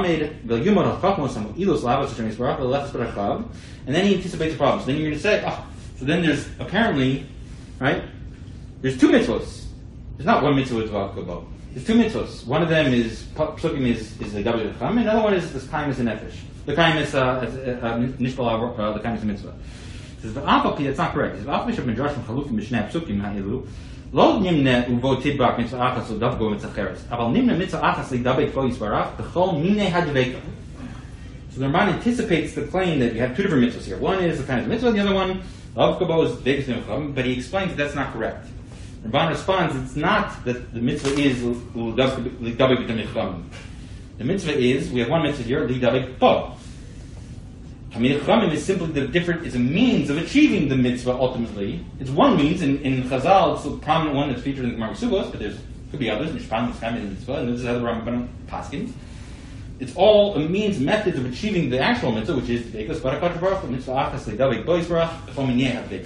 he anticipates the problem. So then you're going to say, oh, so then there's apparently, right, there's two mitzvahs. There's not one mitzvah with Dvav Kabo. There's two mitzvahs. One of them is, Psukim is, is the Gabi Chacham, and another one is this Kaimis and Nefesh. The Kaimis, Nishbal, uh, the Kaimis mitzvah. It says, V'apapi, that's not correct. It says, V'apapi shab medrash m'chalukim b'shnei Psukim ha'ilu, לא נמנה ובו תדבק מצווה אחת לדבק בו מצווה אחרת, אבל נמנה מצווה אחת לדבק בו יסברך בכל מיני הדבקה. So the Ramban anticipates the claim that you have two different mitzvahs here. One is the kind of mitzvah, the other one, Avkabo, is Dvekas Nimcham, but he explains that that's not correct. The Ramban responds, it's not that the mitzvah is Lidabek B'Tam. The mitzvah is, we have one mitzvah here, Lidabek Bo. Tamid Chachamim is simply the different, is a means of achieving the mitzvah ultimately. It's one means, in, in Chazal, it's a prominent one that's featured in the Gemara Subos, but there's could be others, Mishpan, Mitzvah, and Mitzvah, and this is how the Rambam Paskins. It's all a means, methods of achieving the actual mitzvah, which is Dvekas Barakach Baruch, Mitzvah Achas Le'Davek Bo Yisbarach, B'chol Minei HaDveka.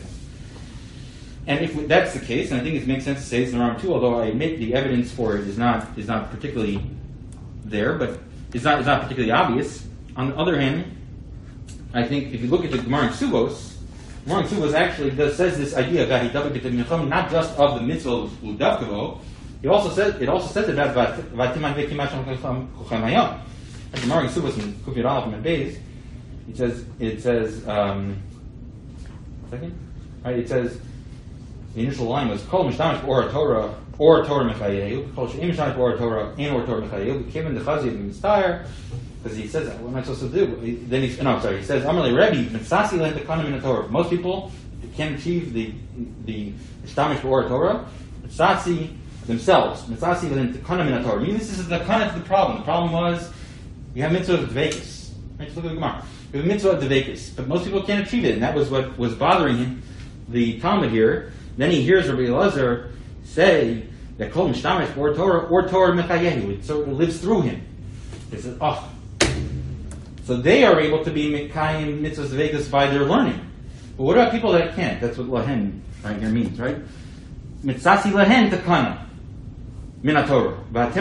And if that's the case, and I think it makes sense to say this in the Rambam too, although I admit the evidence for it is not is not particularly there, but it's not it's not particularly obvious. On the other hand, I think if you look at the Gemara in Subos, Gemara in Subos actually does, says this idea of Vahidavik not just of the mitzvah of Udavkavo, it also says it also says about Vatiman Vekimasham Kuchamayam. The Gemara in Subos in Kufir Aleph and Beis, it says it says um, second, right? It says the initial line was Kol Mishtamish Or Torah Or Torah Mechayehu Kol Sheim Mishtamish Or Torah and Or Torah Mechayehu Given the Chazi and Mitzvah. Because he says, what am I supposed to do? Then he, no, I'm sorry. He says, "Amalei Rebbe, mitzasi lent the kanim in the Torah." Most people can't achieve the the shtamish or Torah. Mitzasi themselves, mitzasi lent the kanim in the Torah. I mean, this is the kind of the problem. The problem was you have mitzvah of dvekus. Right? Look at the Gemara. You have mitzvah of dvekus, but most people can't achieve it, and that was what was bothering him. The Talmud here. Then he hears Rabbi Elazar say that kol mishtamish or Torah or Torah mechayehu. It sort of lives through him. He says, "Oh." So they are able to be Mekayim Mitzvahs Vegas by their learning. But what about people that can't? That's what Lahen right here means, right? Mitzasi Lahen Takana. Minatorah.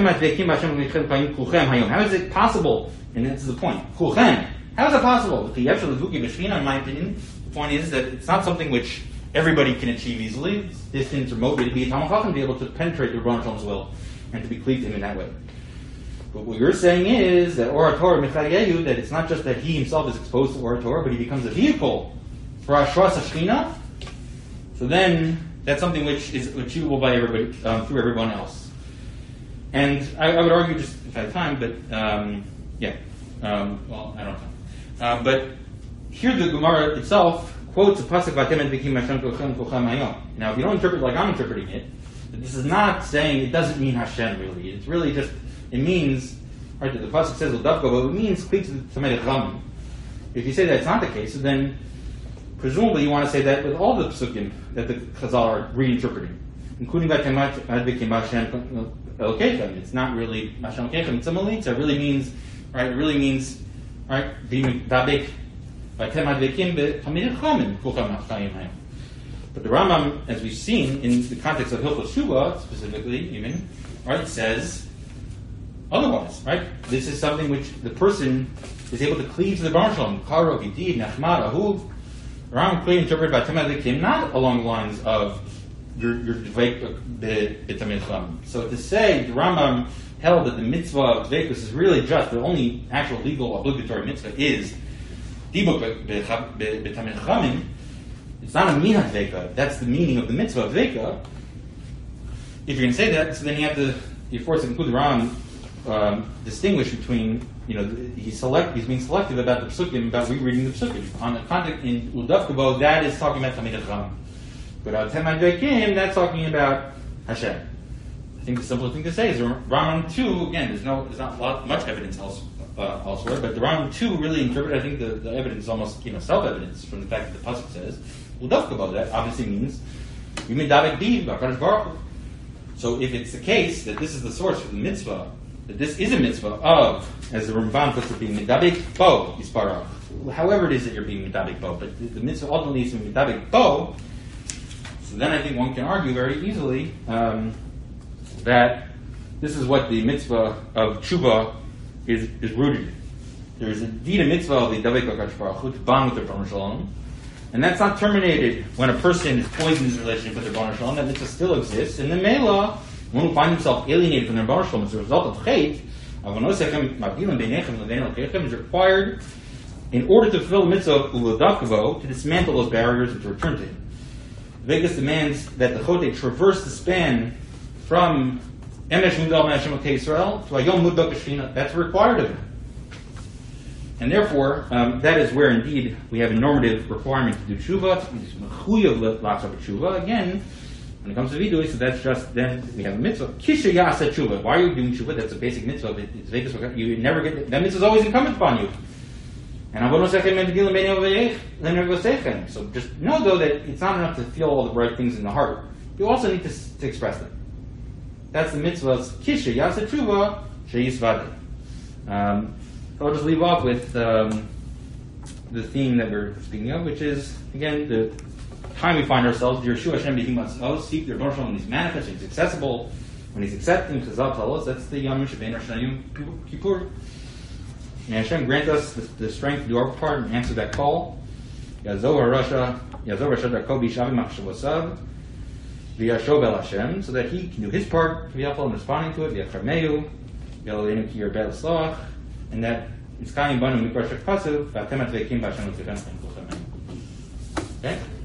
How is it possible? And this is the point. Kulchem. How is it possible? In my opinion, the point is that it's not something which everybody can achieve easily. It's distant, remote, to be a Talmud Chacham, to be able to penetrate the Rebbeinu Shalom's will and to be cleaved to him in that way. But what you're saying is that Or Torah Michayehu, that it's not just that he himself is exposed to Or Torah, but he becomes a vehicle for Ashras Hashchina. So then that's something which is achievable by everybody, um, through everyone else. And I, I would argue, just if I have time, but um, yeah, um, well, I don't have time. Uh, but here the Gemara itself quotes a pasuk Vatemet Vikim Hashem Kochem Kochem Hayom. Now, if you don't interpret like I'm interpreting it, this is not saying it doesn't mean Hashem really. It's really just it means right. The pasuk says L'Davka, but it means Kli Tamed Echamim. If you say that's not the case, then presumably you want to say that with all the psukim that the Chazal are reinterpreting, including Vatemet Vikim Hashem. It's not really Hashem Kechem. It's a Melitza. It really means, right? It really means, right? Being dabek, by Temad Vekim, Tamid Chomim, Kucham Chayim Hayim. But the Rambam, as we've seen in the context of Hilchos Shuvah specifically, even, right, says otherwise, right? This is something which the person is able to cleave to the Rebbeinu Shalom. Karo, Gidid, Nachmad, Ahuv. The Rambam clearly interpreted by Temad Vekim, not along the lines of your your dveik. So to say the Rambam held that the mitzvah of dveikus is really just the only actual legal obligatory mitzvah is dibuk b'tamid chamim. It's not a mina dveika. That's the meaning of the mitzvah of dveika. If you're going to say that, so then you have to you're forced to include the Rambam um, distinguish between you know he's select he's being selective about the psukim about rereading the psukim on the context in L'Davka Bo that is talking about tamid chamim. But uh, Temad Vekim, that's talking about Hashem. I think the simplest thing to say is Rambam two. Again, there's no, there's not lot, much evidence else, uh, elsewhere, but the Rambam two really interpret. I think the, the evidence is almost you know self-evidence from the fact that the pasuk says L'Davka Bo. That obviously means Yimidavek Div B'Hakadosh Baruch Hu. So if it's the case that this is the source for the mitzvah, that this is a mitzvah of, as the Ramban puts it, being Midabek Bo Yisparach. However it is that you're being Midabek Bo, but the, the mitzvah ultimately is Midabek Bo. So then I think one can argue very easily um, that this is what the mitzvah of tshuva is, is rooted in. There is indeed a mitzvah of the Davek HaKadosh Baruch Hu to bond with the Rebbeinu Shalom, and that's not terminated when a person is poisoned in his relationship with the Rebbeinu Shalom. That mitzvah still exists. And the Mela, one who finds himself alienated from the Rebbeinu Shalom as a result of chait, is required in order to fulfill the mitzvah of Uladakavo to dismantle those barriers and to return to him. Vegas demands that the Chote traverse the span from Emesh Mudal Hashem Okei Israel to Ayom Mudal Kashvina. That's required of him. And therefore, um, that is where indeed we have a normative requirement to do tshuva. Mechuyav l'achzav tshuva. Again, when it comes to vidui, so that's just then we have a mitzvah. Kisha yasa tshuva. Why are you doing tshuva? That's a basic mitzvah. It's Vegas. You never get that mitzvah is always incumbent upon you. And so just know though that it's not enough to feel all the right things in the heart. You also need to, to express them. That's the mitzvah's kisha yasa tshuva sheyisvade. Um, so I'll just leave off with um, the theme that we're speaking of, which is again the time we find ourselves. The Yeshua Hashem b'himatzos, seek the Rebbeinu Shalom when He's manifest, when He's accessible, when He's accepting. Chazal tell us that's the Yom Shebein Rosh Hashanah Yom Kippur. May Hashem grant us the, the strength to do our part and answer that call. Yazor Rasha, Yazor Rasha Darko B'Shavi Machshavosav, V'Yashov El Hashem, so that He can do His part, to be helpful in responding to it. V'Yacharmeyu, V'Yaleinu Ki Yerbel Slach, and that Mitzkayim Banu Mikra Shekpasu, V'Atemat Vekim B'Hashem L'Tziven. Okay.